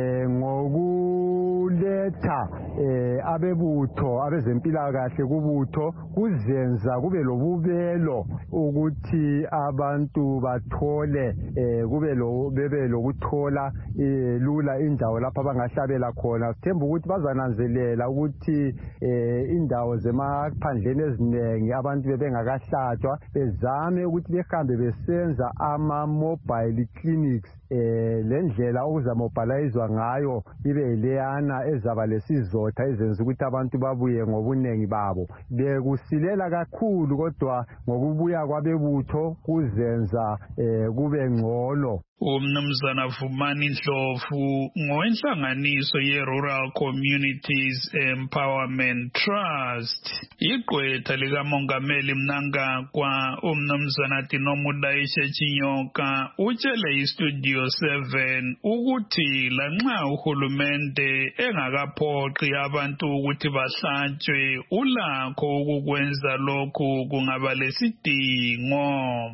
S20: ngokuletha abebutho abezempilakahle kubutho kuzenza kube lobubelo ukuthi abantu bathole bebe lokuthola lula indawo lapha bangahlabela khona. Sithemba ukuthi bazananzelela ukuthi indawo zemaphandleni eziningi abantu bebengakahlatshwa bezame ukuthi behambe besenza ama-mobile clinics. Lendlela okuzamobilizwa ngayo ibe ileyana ezaba lesizotha ezenza ukuthi abantu babuye ngobunengi babo. Bekusilela kakhulu kodwa ngokubuya kwabebutho kuzenza kube ngcono.
S19: Umnumzana Vumani Ndlovu ngowenhlanganiso ye-Rural Communities Empowerment Trust. Igqwetha likamongameli Mnangagwa umnumzana Tinomudayishe Chinyoka utshele iStudio 7 ukuthi lanxa uhulumende engakaphoqi abantu ukuthi bahlatshwe ulakho ukukwenza lokhu kungaba lesidingo.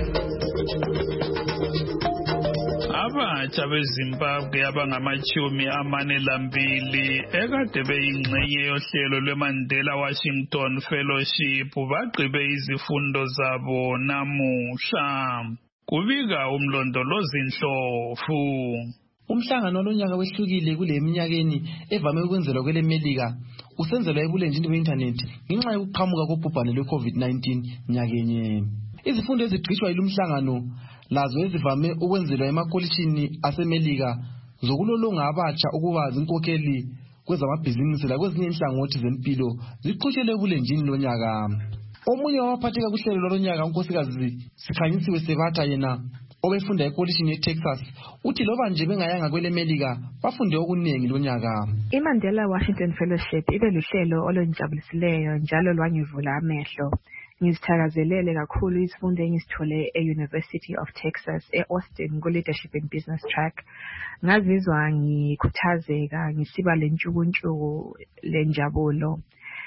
S19: Abatsha beZimbabwe abangama-42 ekade beyingxenye yohlelo lweMandela Washington Fellowship bagqibe izifundo zabo namuhla. Kubika umlondolozi Ndlovu.
S4: Umhlangano lonyaka wehlukile kule minyakeni evame ukwenzelwa kwele Melika usenzelwa ebulenjini be-internet ngenxa yokuqhamuka kobhubhane lwe-COVID-19 nyakenye. Izifundo ezigqitshwa yilumhlangano lazo ezivame ukwenzelwa emakolishini aseMelika zokulolonga abatsha ukuba zinkokheli kwezamabhizinisi lakwezinye inhlangothi zempilo ziqhutshele ebulenjini lonyaka. Omunye wabaphatheka kuhlelo lonyaka unkosikazi Sikhanyisiwe Sebatha yena obefunda ekolishini eTexas uthi loba nje bengayanga kwele Melika bafunde okunengi lonyaka.
S22: iMandela Washington Fellowship ibe luhlelo olunjabulisileyo njalo lwangivula amehlo. Ngizithakazelele kakhulu isifundo engisithole e-University of Texas e-Austin ku-Leadership in Business Track. Ngazizwa ngikhuthazeka ngisiba lentshukuntshuku lenjabulo.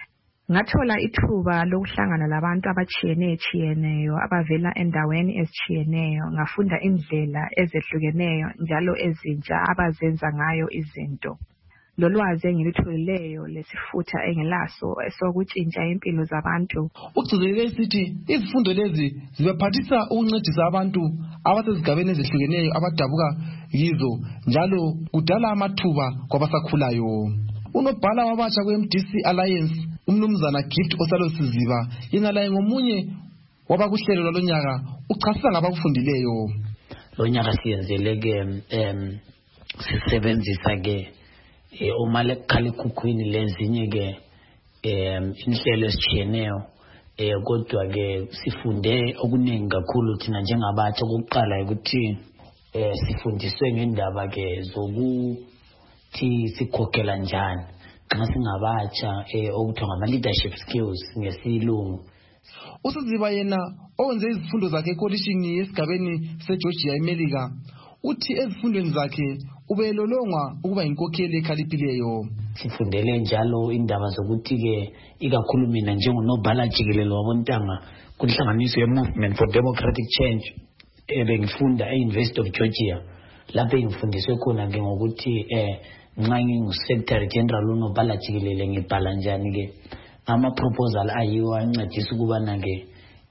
S22: Ngathola ithuba lokuhlangana labantu abatshiyeneyo abavela endaweni ezitshiyeneyo, ngafunda indlela ezehlukeneyo njalo ezintsha abazenza ngayo izinto. Lolwazi engilitholileyo lesifutha engilaso esokutshintsha impilo zabantu.
S4: Ugcizelele sithi izifundo lezi zibaphathisa ukuncedisa abantu abasezigabeni ezehlukeneyo abadabuka yizo njalo kudala amathuba kwabasakhulayo. Unobhala wabatsha kwe-MDC Alliance umnumzana Gift Osalo Siziba yena laye ngomunye wabakuhlelo lwalonyaka uchasisa ngabakufundileyo.
S5: Lonyaka siyenzeleke sisebenzisa ke umalekhalekhukhwini lezinye ke inhlelo ezitshiyeneyo kodwa ke sifunde okuningi kakhulu thina njengabatsha. Okokuqala ukuthi sifundiswe ngendaba ke zokuthi sikhokhela njani nxa singabatsha okuthiwa ngama-leadership skills ngesilungu.
S4: uSiziba yena owenze izifundo zakhe ekolishini yesigabeni seGeorgia eMelika uthi ezifundweni zakhe ubelolongwa ukuba inkokheli ekhaliphileyo.
S5: Sifundele njalo indaba zokuthi ke ikakhulu mina njengonobhala jikelele wabontanga kunhlanganiso ye-Movement for Democratic Change bengifunda e-University of Georgia. Lapho ngifundiswe khona ke ngokuthi nxa ngingu-Secretary General unobhala jikelele ngibhala njani ke ama-proposal ayiwo ancedisa ukubana ke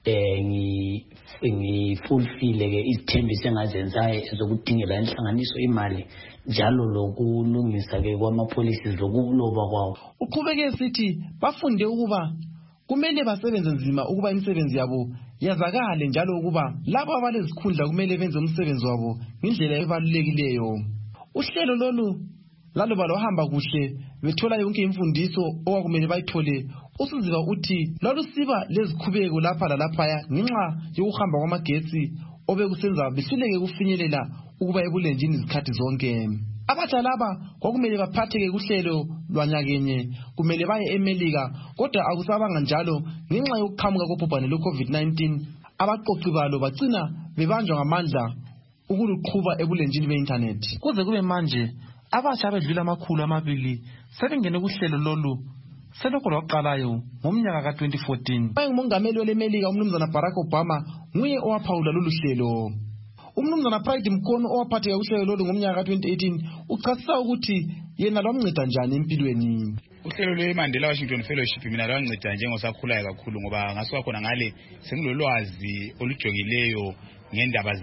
S5: ngifulfile ke izithembiso engazenzayo ezokudingela inhlanganiso imali njalo lokulungisa ke kwama-policies lokuloba kwawo.
S4: Uqhubeke sithi bafunde ukuba kumele basebenze nzima ukuba imisebenzi yabo yazakale njalo ukuba labo abalezikhundla kumele benze umsebenzi wabo ngendlela ebalulekileyo. Uhlelo lolu laloba lohamba kuhle bethola yonke imfundiso okwakumele bayithole. uSiziba uthi lalusiba lezikhubeko lapha lalaphaya ngenxa yokuhamba kwamagetsi obekusenza behluleke kufinyelela ukuba ebulenjini izikhathi zonke. Abatsha laba kwakumele baphatheke kuhlelo lwanyakenye kumele baye eMelika kodwa akusabanga njalo ngenxa yokuqhamuka kobhubhane lwe-COVID-19. Abaqoqi balo bacina bebanjwa ngamandla ukuluqhuba ebulenjini be-internet. Kuze kube manje abatsha abedlula 200 sebengene kuhlelo lolu selokho lwaqalayo ngomnyaka ka-2014. Umongameli weleMelika umnumzana Barack Obama nguye owaphawula lolu hlelo. Umnumzana Pride Mkono owaphatheka kuhlelo lolu ngomnyaka ka-2018 uchasisa ukuthi yena lwamnceda njani empilweni.
S6: Uhlelo lwe-Mandela Washington Fellowship mina lwanginceda njengosakhulayo kakhulu ngoba ngasuka khona ngale sengilolwazi olujongileyo ngendaba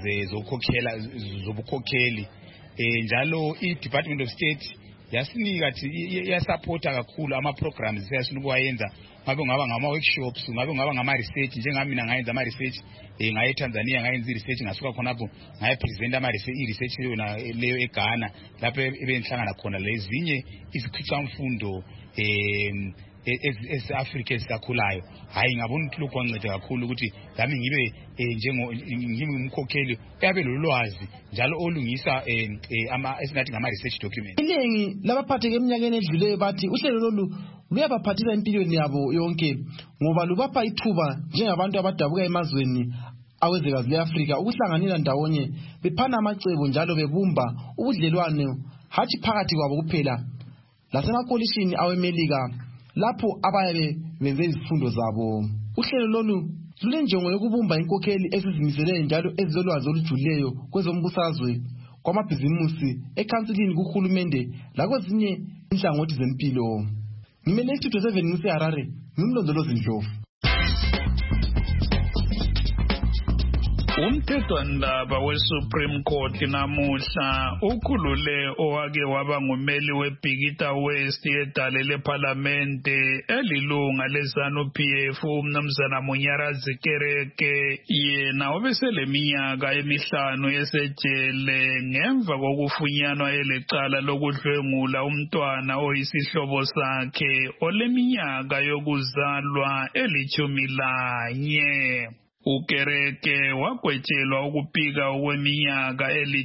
S6: zobukhokheli njalo i-Department of State yasinika yasupporta kakhulu ama-programs esiyafuna ukuwayenza ngabe ngaba ngama-workshops ngabe ngaba ngama-research njengami mina ngayenza ama-research ngaye eTanzania ngayenza i-research ngasuka khonapho ngayepresenta i-research leyo eGhana lapho ebengihlangana khona lezinye izikhwicamfundo esi-Afrika ezisakhulayo. Hayi ngabona ukuthi lokho kwanceda kakhulu ukuthi lami ngibe ngimkhokheli uyabe lolwazi njalo olungisa esingathi ngama-research document.
S4: Iningi labaphatheke eminyakeni edluleyo bathi uhlelo lolu luyabaphathisa empilweni yabo yonke ngoba lubapha ithuba njengabantu abadabuka emazweni awezwekazi le-Afrika ukuhlanganela ndawonye bephana amacebo njalo bebumba ubudlelwane hatshi phakathi kwabo kuphela lasemakolishini aweMelika lapho abayabe benze izifundo zabo. Uhlelo lolu lulenjongo yokubumba inkokheli ezizimiseleyo njalo ezilolwazi olujulileyo kwezombusazwe kwamabhizimusi ekhansilini kuhulumende lakwezinye inhlangothi zempilo. Ngimele istudio 7 ngiseHarare ngimlondolozi Ndlovu.
S19: Umthethwandaba we-Supreme Court namuhla ukhulule owake waba ngumeli weBhikita West yedale lephalamende elilunga leZANU-PF umnumzana Munyarazi Kereke yena obeseleminyaka emihlanu esejele ngemva kokufunyanwa elecala lokudlwengula umntwana oyisihlobo sakhe oleminyaka yokuzalwa eli-11. uKereke wagwetshelwa ukupika okweminyaka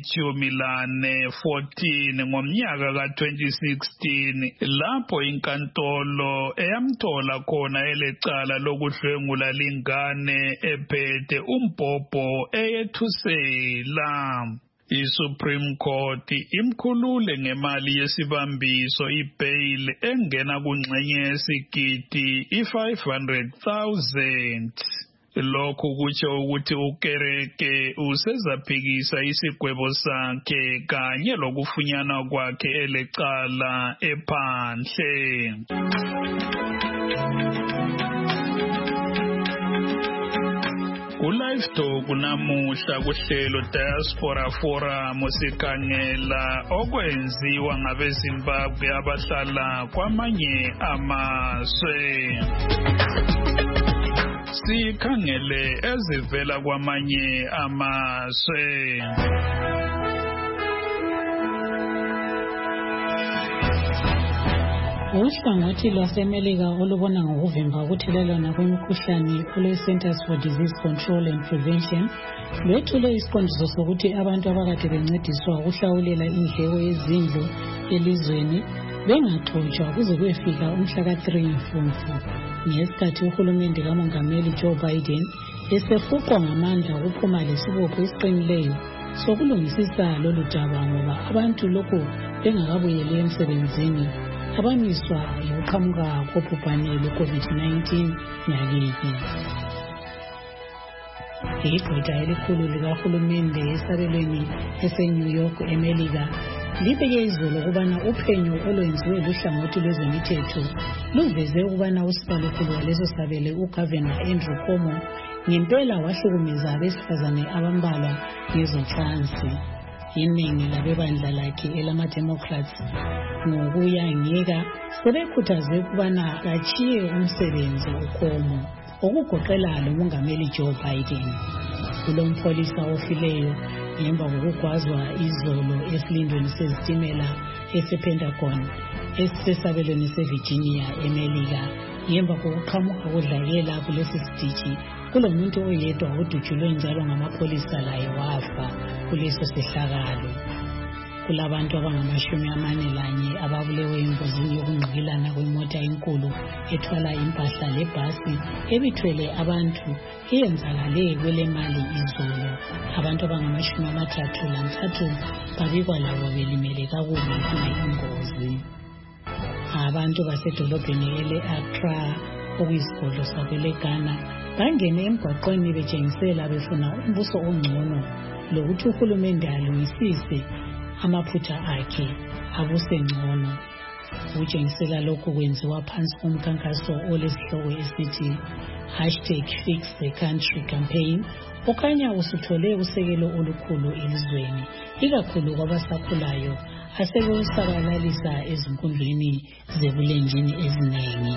S19: eli-14 ngomnyaka ka-2016 lapho inkantolo eyamthola khona elecala lokudlwengula lingane ephethe umbhobho eyethusela. I-Supreme Court imkhulule ngemali yesibambiso i-bail engena kungxenye yesigidi i-500,000. Lokhu kutsho ukuthi uKereke usezaphikisa isigwebo sakhe kanye lokufunyanwa kwakhe elecala ephandle. Ku-Live Talk namuhla kuhlelo Diaspora Forum sikhangela okwenziwa ngabeZimbabwe abahlala kwamanye amazwe. Sikhangele ezivela kwamanye amazwe.
S2: Uhlangothi lwaseMelika olubona ngokuvimba ukuthelelana kwemikhuhlane olwe-Centers for Disease Control and Prevention lwethule isiqondiso sokuthi abantu abakade bencediswa ukuhlawulela indleko yezindlu elizweni bengaxotshwa kuze kuyefika umhla ka-3 Mfumfu, ngesikhathi uhulumende kamongameli Joe Biden esefuqwa ngamandla ukuphuma lesibopho esiqinileyo sokulungisisa lolu daba ngoba abantu lokhu bengakabuyeli emsebenzini abamiswa yokuqhamuka kobhubhane lwe-COVID-19 nyakeni. Igqwetha elikhulu likahulumende esabelweni ese-New York, eMelika libeke izolo ukubana uphenyo olwenziwe luhlangothi lwezemithetho luveze ukubana usibalukhulu waleso sabele uGavana Andrew Cuomo ngempela wahlukumeza abesifazane abambalwa ngezocansi. Iningi labebandla lakhe elama-Democrats ngokuyangeka sebekhuthaze ukubana kachiye umsebenzi uCuomo, okugoqela lomongameli Joe Biden. Kulompholisa ofileyo ngemva kokugwazwa izolo esilindweni sezitimela ese-Pentagon esisesabelweni se-Virginia, eMelika. Ngemva kokuqhamuka kodlakela kulesi sitishi, kulomuntu oyedwa odutshulwe njalo ngamapholisa laye wafa kuleso sehlakalo. Kulabantu abangama-41 ababulewe engozini yokungqikilana kwemota enkulu ethwala impahla lebhasi ebithwele abantu eyenzakale kwelemali izolo. Abantu abangama-33 babikwa labo belimele kakubi kule ingozi. Abantu basedolobheni ele-Accra okuyisigodlo sakwele-Ghana bangene emgwaqweni betshengisela befuna umbuso ongcono lokuthi uhulumende alungisise amaphutha akhe abuse ngcono. Ukutshengisela lokhu kwenziwa phansi komkhankaso olesihloko esithi #FixTheCountry campaign okhanya usuthole usekelo olukhulu elizweni, ikakhulu kwabasakhulayo asebewusabalalisa ezinkundleni zebulenjini eziningi.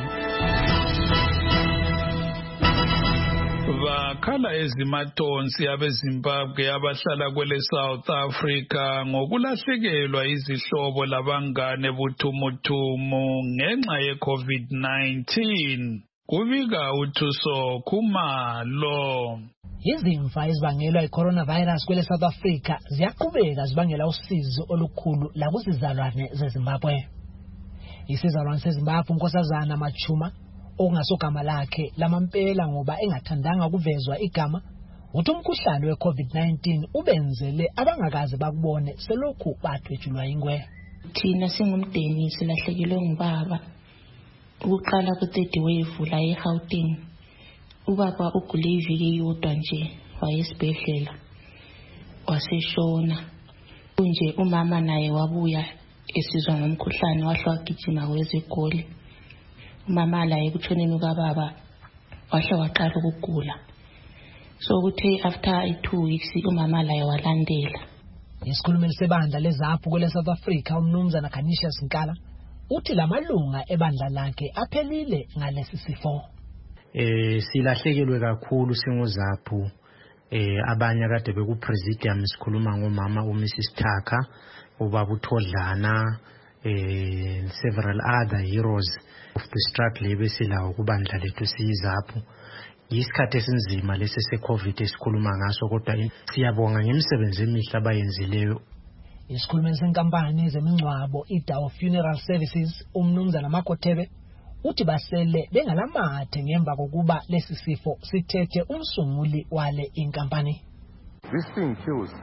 S19: Bakhala ezimatonsi abeZimbabwe abahlala kwele South Africa ngokulahlekelwa izihlobo labangane buthumuthumu ngenxa ye-COVID-19. Kubika uThuso Khumalo.
S8: Izimfa ezibangelwa yi-coronavirus kwele South Africa ziyaqhubeka zibangela usizo olukhulu lakuzizalwane zeZimbabwe. Isizalwane seZimbabwe uNkosazana Machuma okungasogama lakhe lamampela ngoba engathandanga kuvezwa igama, uthi umkhuhlane we-COVID-19 ubenzele abangakaze bakubone selokhu bathwetshulwa ingwe.
S9: Thina singumndeni silahlekelwe ngubaba ukuqala ku-3rd wave la eGauteng. Ubaba ugule iviki yodwa nje wayesibhedlela waseshona. Kunje umama naye wabuya esizwa ngomkhuhlane wahle wagijima kwezegoli. Umama la ekutshoneni kababa wahle waqala ukugula. So kuthe after 2 weeks umama la walandela.
S8: Isikhulumeli sebandla leZAPHU kwele South Africa umnumzana Canisius Nkala uthi lamalunga ebandla lakhe aphelile ngalesi sifo.
S21: Silahlekelwe kakhulu singoZAPHU. Abanye kade beku presidium sikhuluma ngomama uMrs Thaka, ubaba uThodlana, several other heroes of the struggle ebesilawo kubandla lethu siyiZAPHU. Yisikhathi esinzima lesi se-COVID esikhuluma ngaso, kodwa siyabonga ngemisebenzi emihle abayenzileyo.
S8: Isikhulumeli senkampani zemingcwabo iDawo Funeral Services umnumzana Makothebe uthi basele bengalamathe ngemva kokuba lesi sifo sithethe umsunguli wale inkampani.
S23: This thing kills.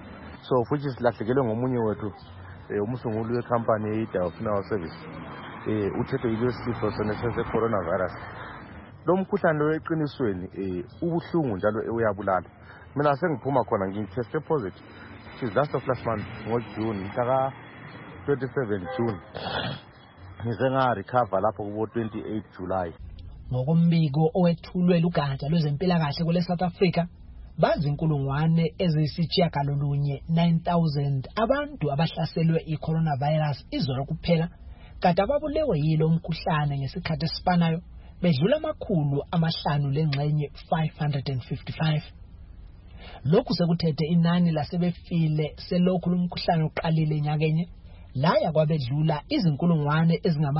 S7: so futhi silahlekelwe ngomunye wethu umsunguli wecompany eDelphina Service uthethwe yilo sifo sone coronavirus. Lo mkhuhlane weqinisweni ubuhlungu njalo uyabulala. Mina sengiphuma khona ngiteste positive since last month ngoJune mhla 27 June. Ngize recover lapho kubo 28 July.
S8: Ngokombiko owethulwe lugatsha lwezempilakahle kule South Africa, bazinkulungwane eziyisitshiyagalolunye 9,000 abantu abahlaselwe i-coronavirus izolo kuphela, kanti ababulewe yilo umkhuhlane ngesikhathi esifanayo bedlula 555. Lokhu sekuthethe inani lasebefile selokhu lumkhuhlane uqalile nyakenye laya kwabedlula izinkulungwane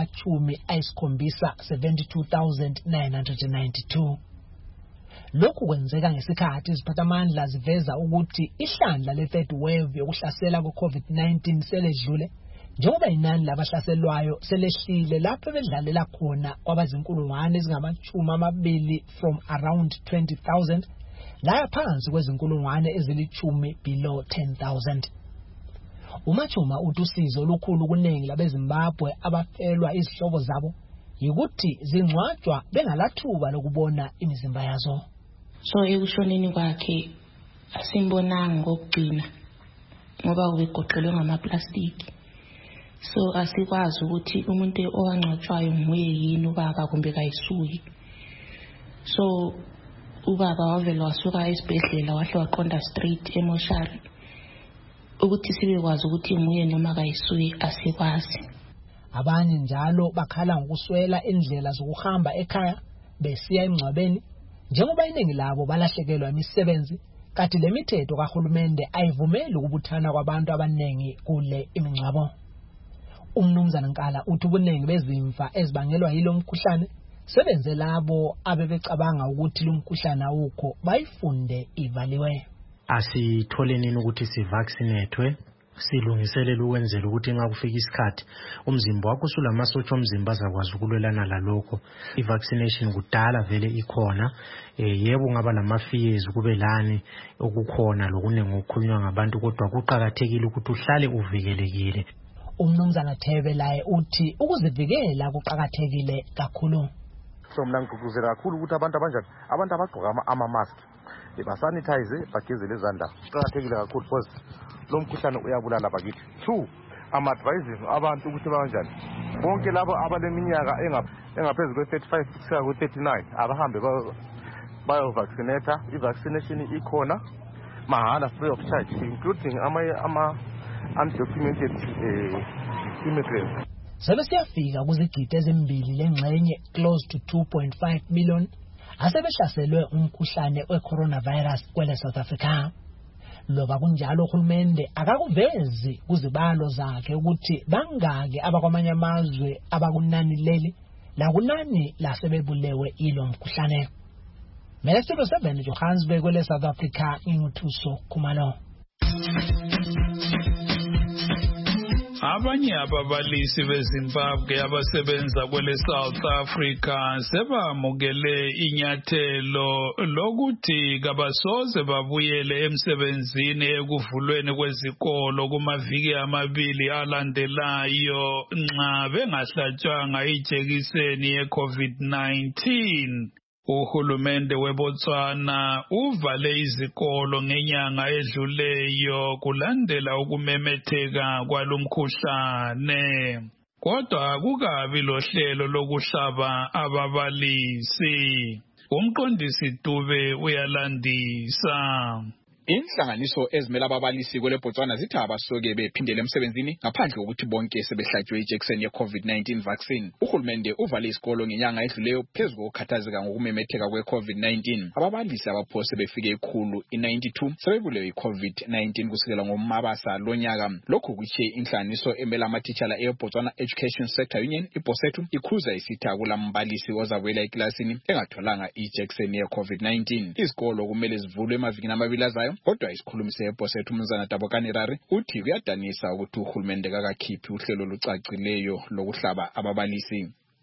S8: ezingama-72,992. Lokhu kwenzeka ngesikhathi iziphathamandla ziveza ukuthi ihlandla le-third wave yokuhlasela kwe-COVID-19 seledlule, njengoba inani labahlaselwayo selehlile lapho bedlalela khona kwabazinkulungwane ezingama-20 from around 20,000 laya phansi kwezinkulungwane ezilithumi below 10,000. UMachuma uthi usizo olukhulu kuningi labeZimbabwe abafelwa izihlobo zabo yikuthi zingcwatshwa bengalathuba lokubona imizimba yazo.
S9: So ekushoneni kwakhe asimbonanga ngokugcina ngoba ubegoqelwe ngamaplastiki. So asikwazi ukuthi umuntu owangcwatshwayo nguye yini ubaba kumbe kayisuki. So ubaba wavela wasuka esibhedlela wahle waqonda straight emoshari. Ukuthi sibekwazi ukuthi nguye noma kayisuki asikwazi.
S8: Abanye njalo bakhala ngokuswela indlela zokuhamba ekhaya besiya emngcwabeni, njengoba iningi labo balahlekelwa imisebenzi, kanti le mithetho kahulumende ayivumeli ukubuthana kwabantu abaningi kule imingcwabo. Umnumzana Nkala uthi ubuningi bezimfa ezibangelwa yilo mkhuhlane sebenze labo abebecabanga ukuthi lo mkhuhlane awukho bayifunde ivaliwe.
S21: Asithole nini ukuthi sivaccinatwe, silungiselele ukwenzela ukuthi nxa kufika isikhathi umzimba wakho usulamasotsha omzimba azakwazi ukulwelana lalokho. I-vaccination kudala vele ikhona, yebo ngaba lamafears kube lani okukhona lokuningi okukhulunywa ngabantu, kodwa kuqakathekile ukuthi uhlale uvikelekile.
S8: Umnumzana Thebe laye uthi ukuzivikela kuqakathekile kakhulu.
S7: So mina ngigqugquzela kakhulu ukuthi abantu abanjani, abantu abagqoka ama-mask basanitize bagezele izandla. Kuqakathekile kakhulu because lo mkhuhlane uyabulala bakithi. 2, ama-advising abantu ukuthi banjani, bonke labo abaleminyaka engaphezu kwe-35 kusiya ku-39 abahambe bayo-vaccinate. I-vaccination ikhona mahala, free of charge, including undocumented immigrants.
S8: Sebesiyafika kuzigidi ezimbili lengxenye close to 2.5 million asebehlaselwe umkhuhlane we-coronavirus kwele South Africa. Loba kunjalo uhulumende akakuvezi kuzibalo zakhe ukuthi bangaki abakwamanye amazwe abakunani leli lakunani lasebebulewe ilo mkhuhlane. Mina Studio 7 Johannesburg kwele South Africa, nginguthuso Khumalo.
S19: Abanye ababalisi beZimbabwe abasebenza kwele South Africa sebamukele inyathelo lokuthi kabasoze babuyele emsebenzini ekuvulweni kwezikolo kumaviki 2 alandelayo nxa bengahlatshwanga ijekiseni ye-COVID-19. Uhulumende weBotswana uvale izikolo ngenyanga edluleyo kulandela ukumemetheka kwalomkhuhlane. Kodwa akukabi lohlelo lokuhlaba ababalisi. Umqondisi Dube uyalandisa.
S11: Inhlanganiso ezimela ababalisi kwele Botswana zithi abasoke bephindele emsebenzini ngaphandle kokuthi bonke sebehlatshwe ijekiseni ye-COVID-19 vaccine. Uhulumende uvale isikolo ngenyanga edluleyo phezu kokukhathazeka ngokumemetheka kwe-COVID-19. Ababalisi abaphose befike 192 sebebulewe i-COVID-19 kusukela ngoMabasa lonyaka. Lokhu kutshe inhlanganiso emela amatitshala eBotswana Education Sector Union iBOSETU ikhuza isithi akulambalisi ozabuyela eklasini engatholanga ijekiseni ye-COVID-19. Izikolo kumele zivulwe emavikini 2 azayo. Kodwa isikhulumi seBOSETU umnumzana Dabokani Rari uthi kuyadanisa ukuthi uhulumende kakakhiphi uhlelo olucacileyo lokuhlaba ababalisi.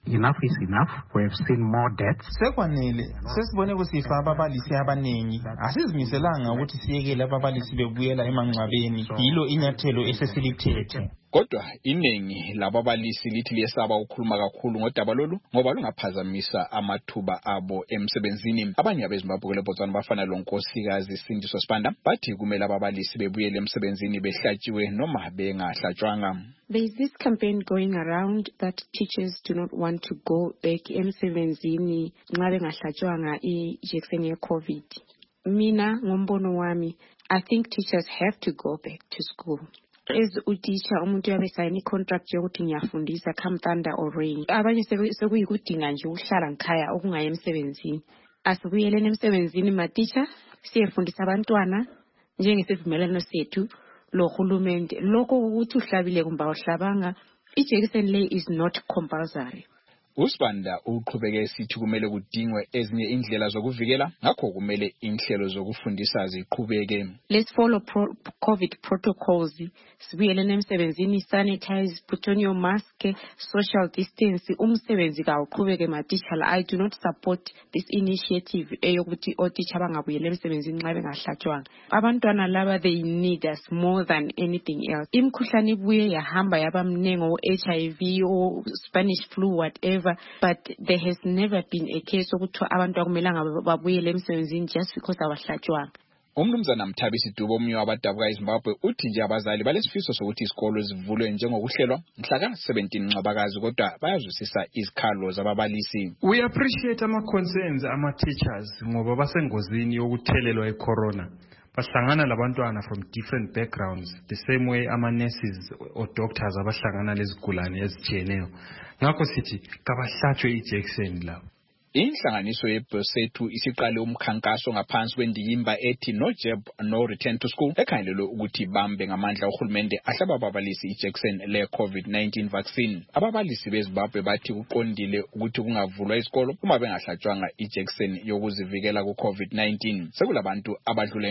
S12: Enough is enough. We have seen more deaths.
S13: Sekwanele, sesibone kusifa ababalisi abaningi. Asizimiselanga ukuthi siyekele ababalisi bebuyela emangcwabeni. Yilo inyathelo esesilithethe.
S11: Kodwa iningi lababalisi lithi liyesaba ukukhuluma kakhulu ngodaba lolu ngoba lungaphazamisa amathuba abo emsebenzini. Abanye abeZimbabwe kule Botswana bafana lonkosikazi Sindiso Sibanda bathi kumele ababalisi bebuyele emsebenzini behlatshiwe noma bengahlatshwanga.
S23: There is this campaign going around that teachers do not want to go back emsebenzini nxa bengahlatshwanga ijekiseni ye-COVID. Mina ngombono wami, I think teachers have to go back to school. As uteacher umuntu yabe sign contract yokuthi ngiyafundisa come thunder or rain. Abanye sekuyikudinga nje ukuhlala ngikhaya okungaye emsebenzini. Asibuyeleni emsebenzini ma teacher siyefundisa abantwana njengesivumelano sethu lo hulumende. Lokho ukuthi uhlabile kumba uhlabanga ijekiseni le is not compulsory.
S11: Usibanda uqhubeke esithi kumele kudingwe ezinye indlela zokuvikela ngakho kumele inhlelo zokufundisa ziqhubeke.
S23: Let's follow COVID protocols. Sibuyeleni emsebenzini, sanitize, put on your mask, social distance. Umsebenzi kawuqhubeke matitshala. I do not support this initiative eyokuthi otitsha bangabuyela emsebenzini nxa bengahlatshwanga. Abantwana laba they need us more than anything else. Imkhuhlane ibuye yahamba yabamnengo HIV or Spanish flu whatever. But there has never been a case ukuthi abantu akumelanga babuyele emsebenzini just because abahlatshwanga.
S11: Umnumzana Mthabisi Dubo omnye wabadabuka eZimbabwe uthi nje abazali balesifiso sokuthi izikolo zivulwe njengokuhlelwa mhla ka-17 Ncwabakazi kodwa bayazwisisa izikhalo zababalisi.
S24: We appreciate ama-concerns ama-teachers ngoba basengozini yokuthelelwa i-corona. Bahlangana labantwana from different backgrounds, the same way ama-nurses or doctors abahlangana lezigulane ezitshiyeneyo. Ngakho sithi kabahlatshwe ijekiseni labo.
S11: Inhlanganiso yeBosethu isiqale umkhankaso ngaphansi kwendiyimba ethi no jab no return to school ekhangelelwe ukuthi bambe ngamandla uhulumende ahlaba ababalisi ijekiseni le-COVID-19 vaccine. Ababalisi beZimbabwe bathi kuqondile ukuthi kungavulwa isikolo uma bengahlatshwanga ijekiseni yokuzivikela ku-COVID-19. Sekulabantu abadlula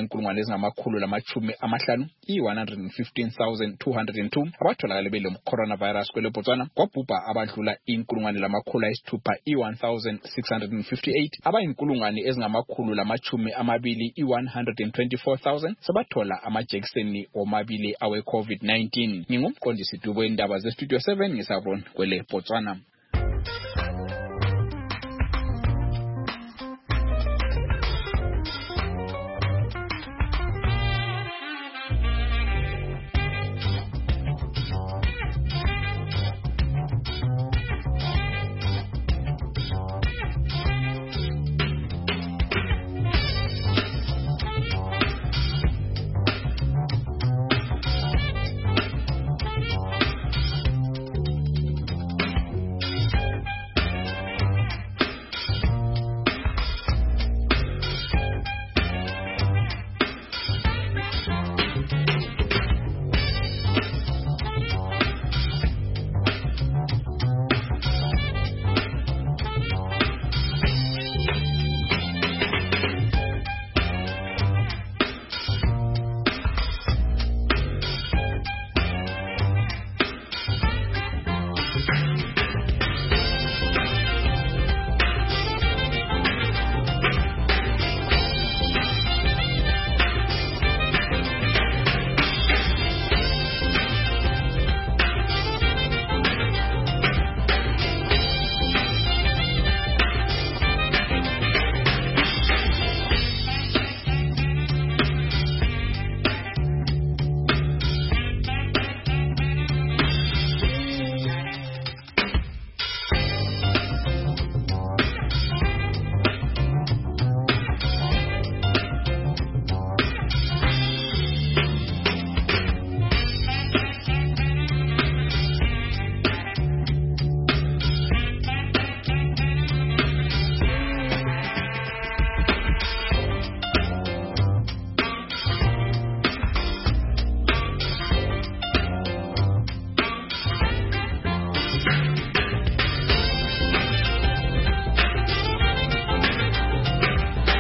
S11: 150,000 115,202 abatholakale belo coronavirus kwele Botswana kwabhubha abadlula 1,658 abayinkulungwane ezingamakhulu 124,000 sebathola amajekiseni omabili awe COVID-19. Ngingumqondisi Dubo indaba ze Studio 7 ngisabron kwele Botswana.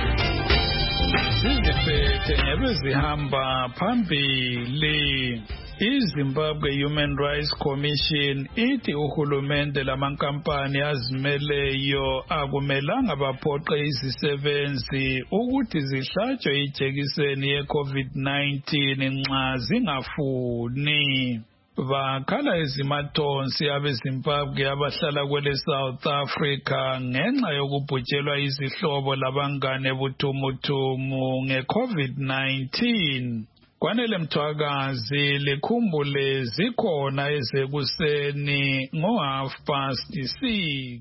S19: Zihamba phambili iZimbabwe Human Rights Commission ithi uhulumende lamankampani azimeleyo akumelanga baphoqe izisebenzi ukuthi zihlatshwe ijekiseni ye-COVID-19 nxa zingafuni. Bakhala ezimathonsi abeZimbabwe abahlala kwele South Africa ngenxa yokubhujelwa izihlobo labangane ebuthumuthumu nge-COVID-19. Kwanele Mthwakazi likhumbule zikhona ezekuseni ngo 6:30.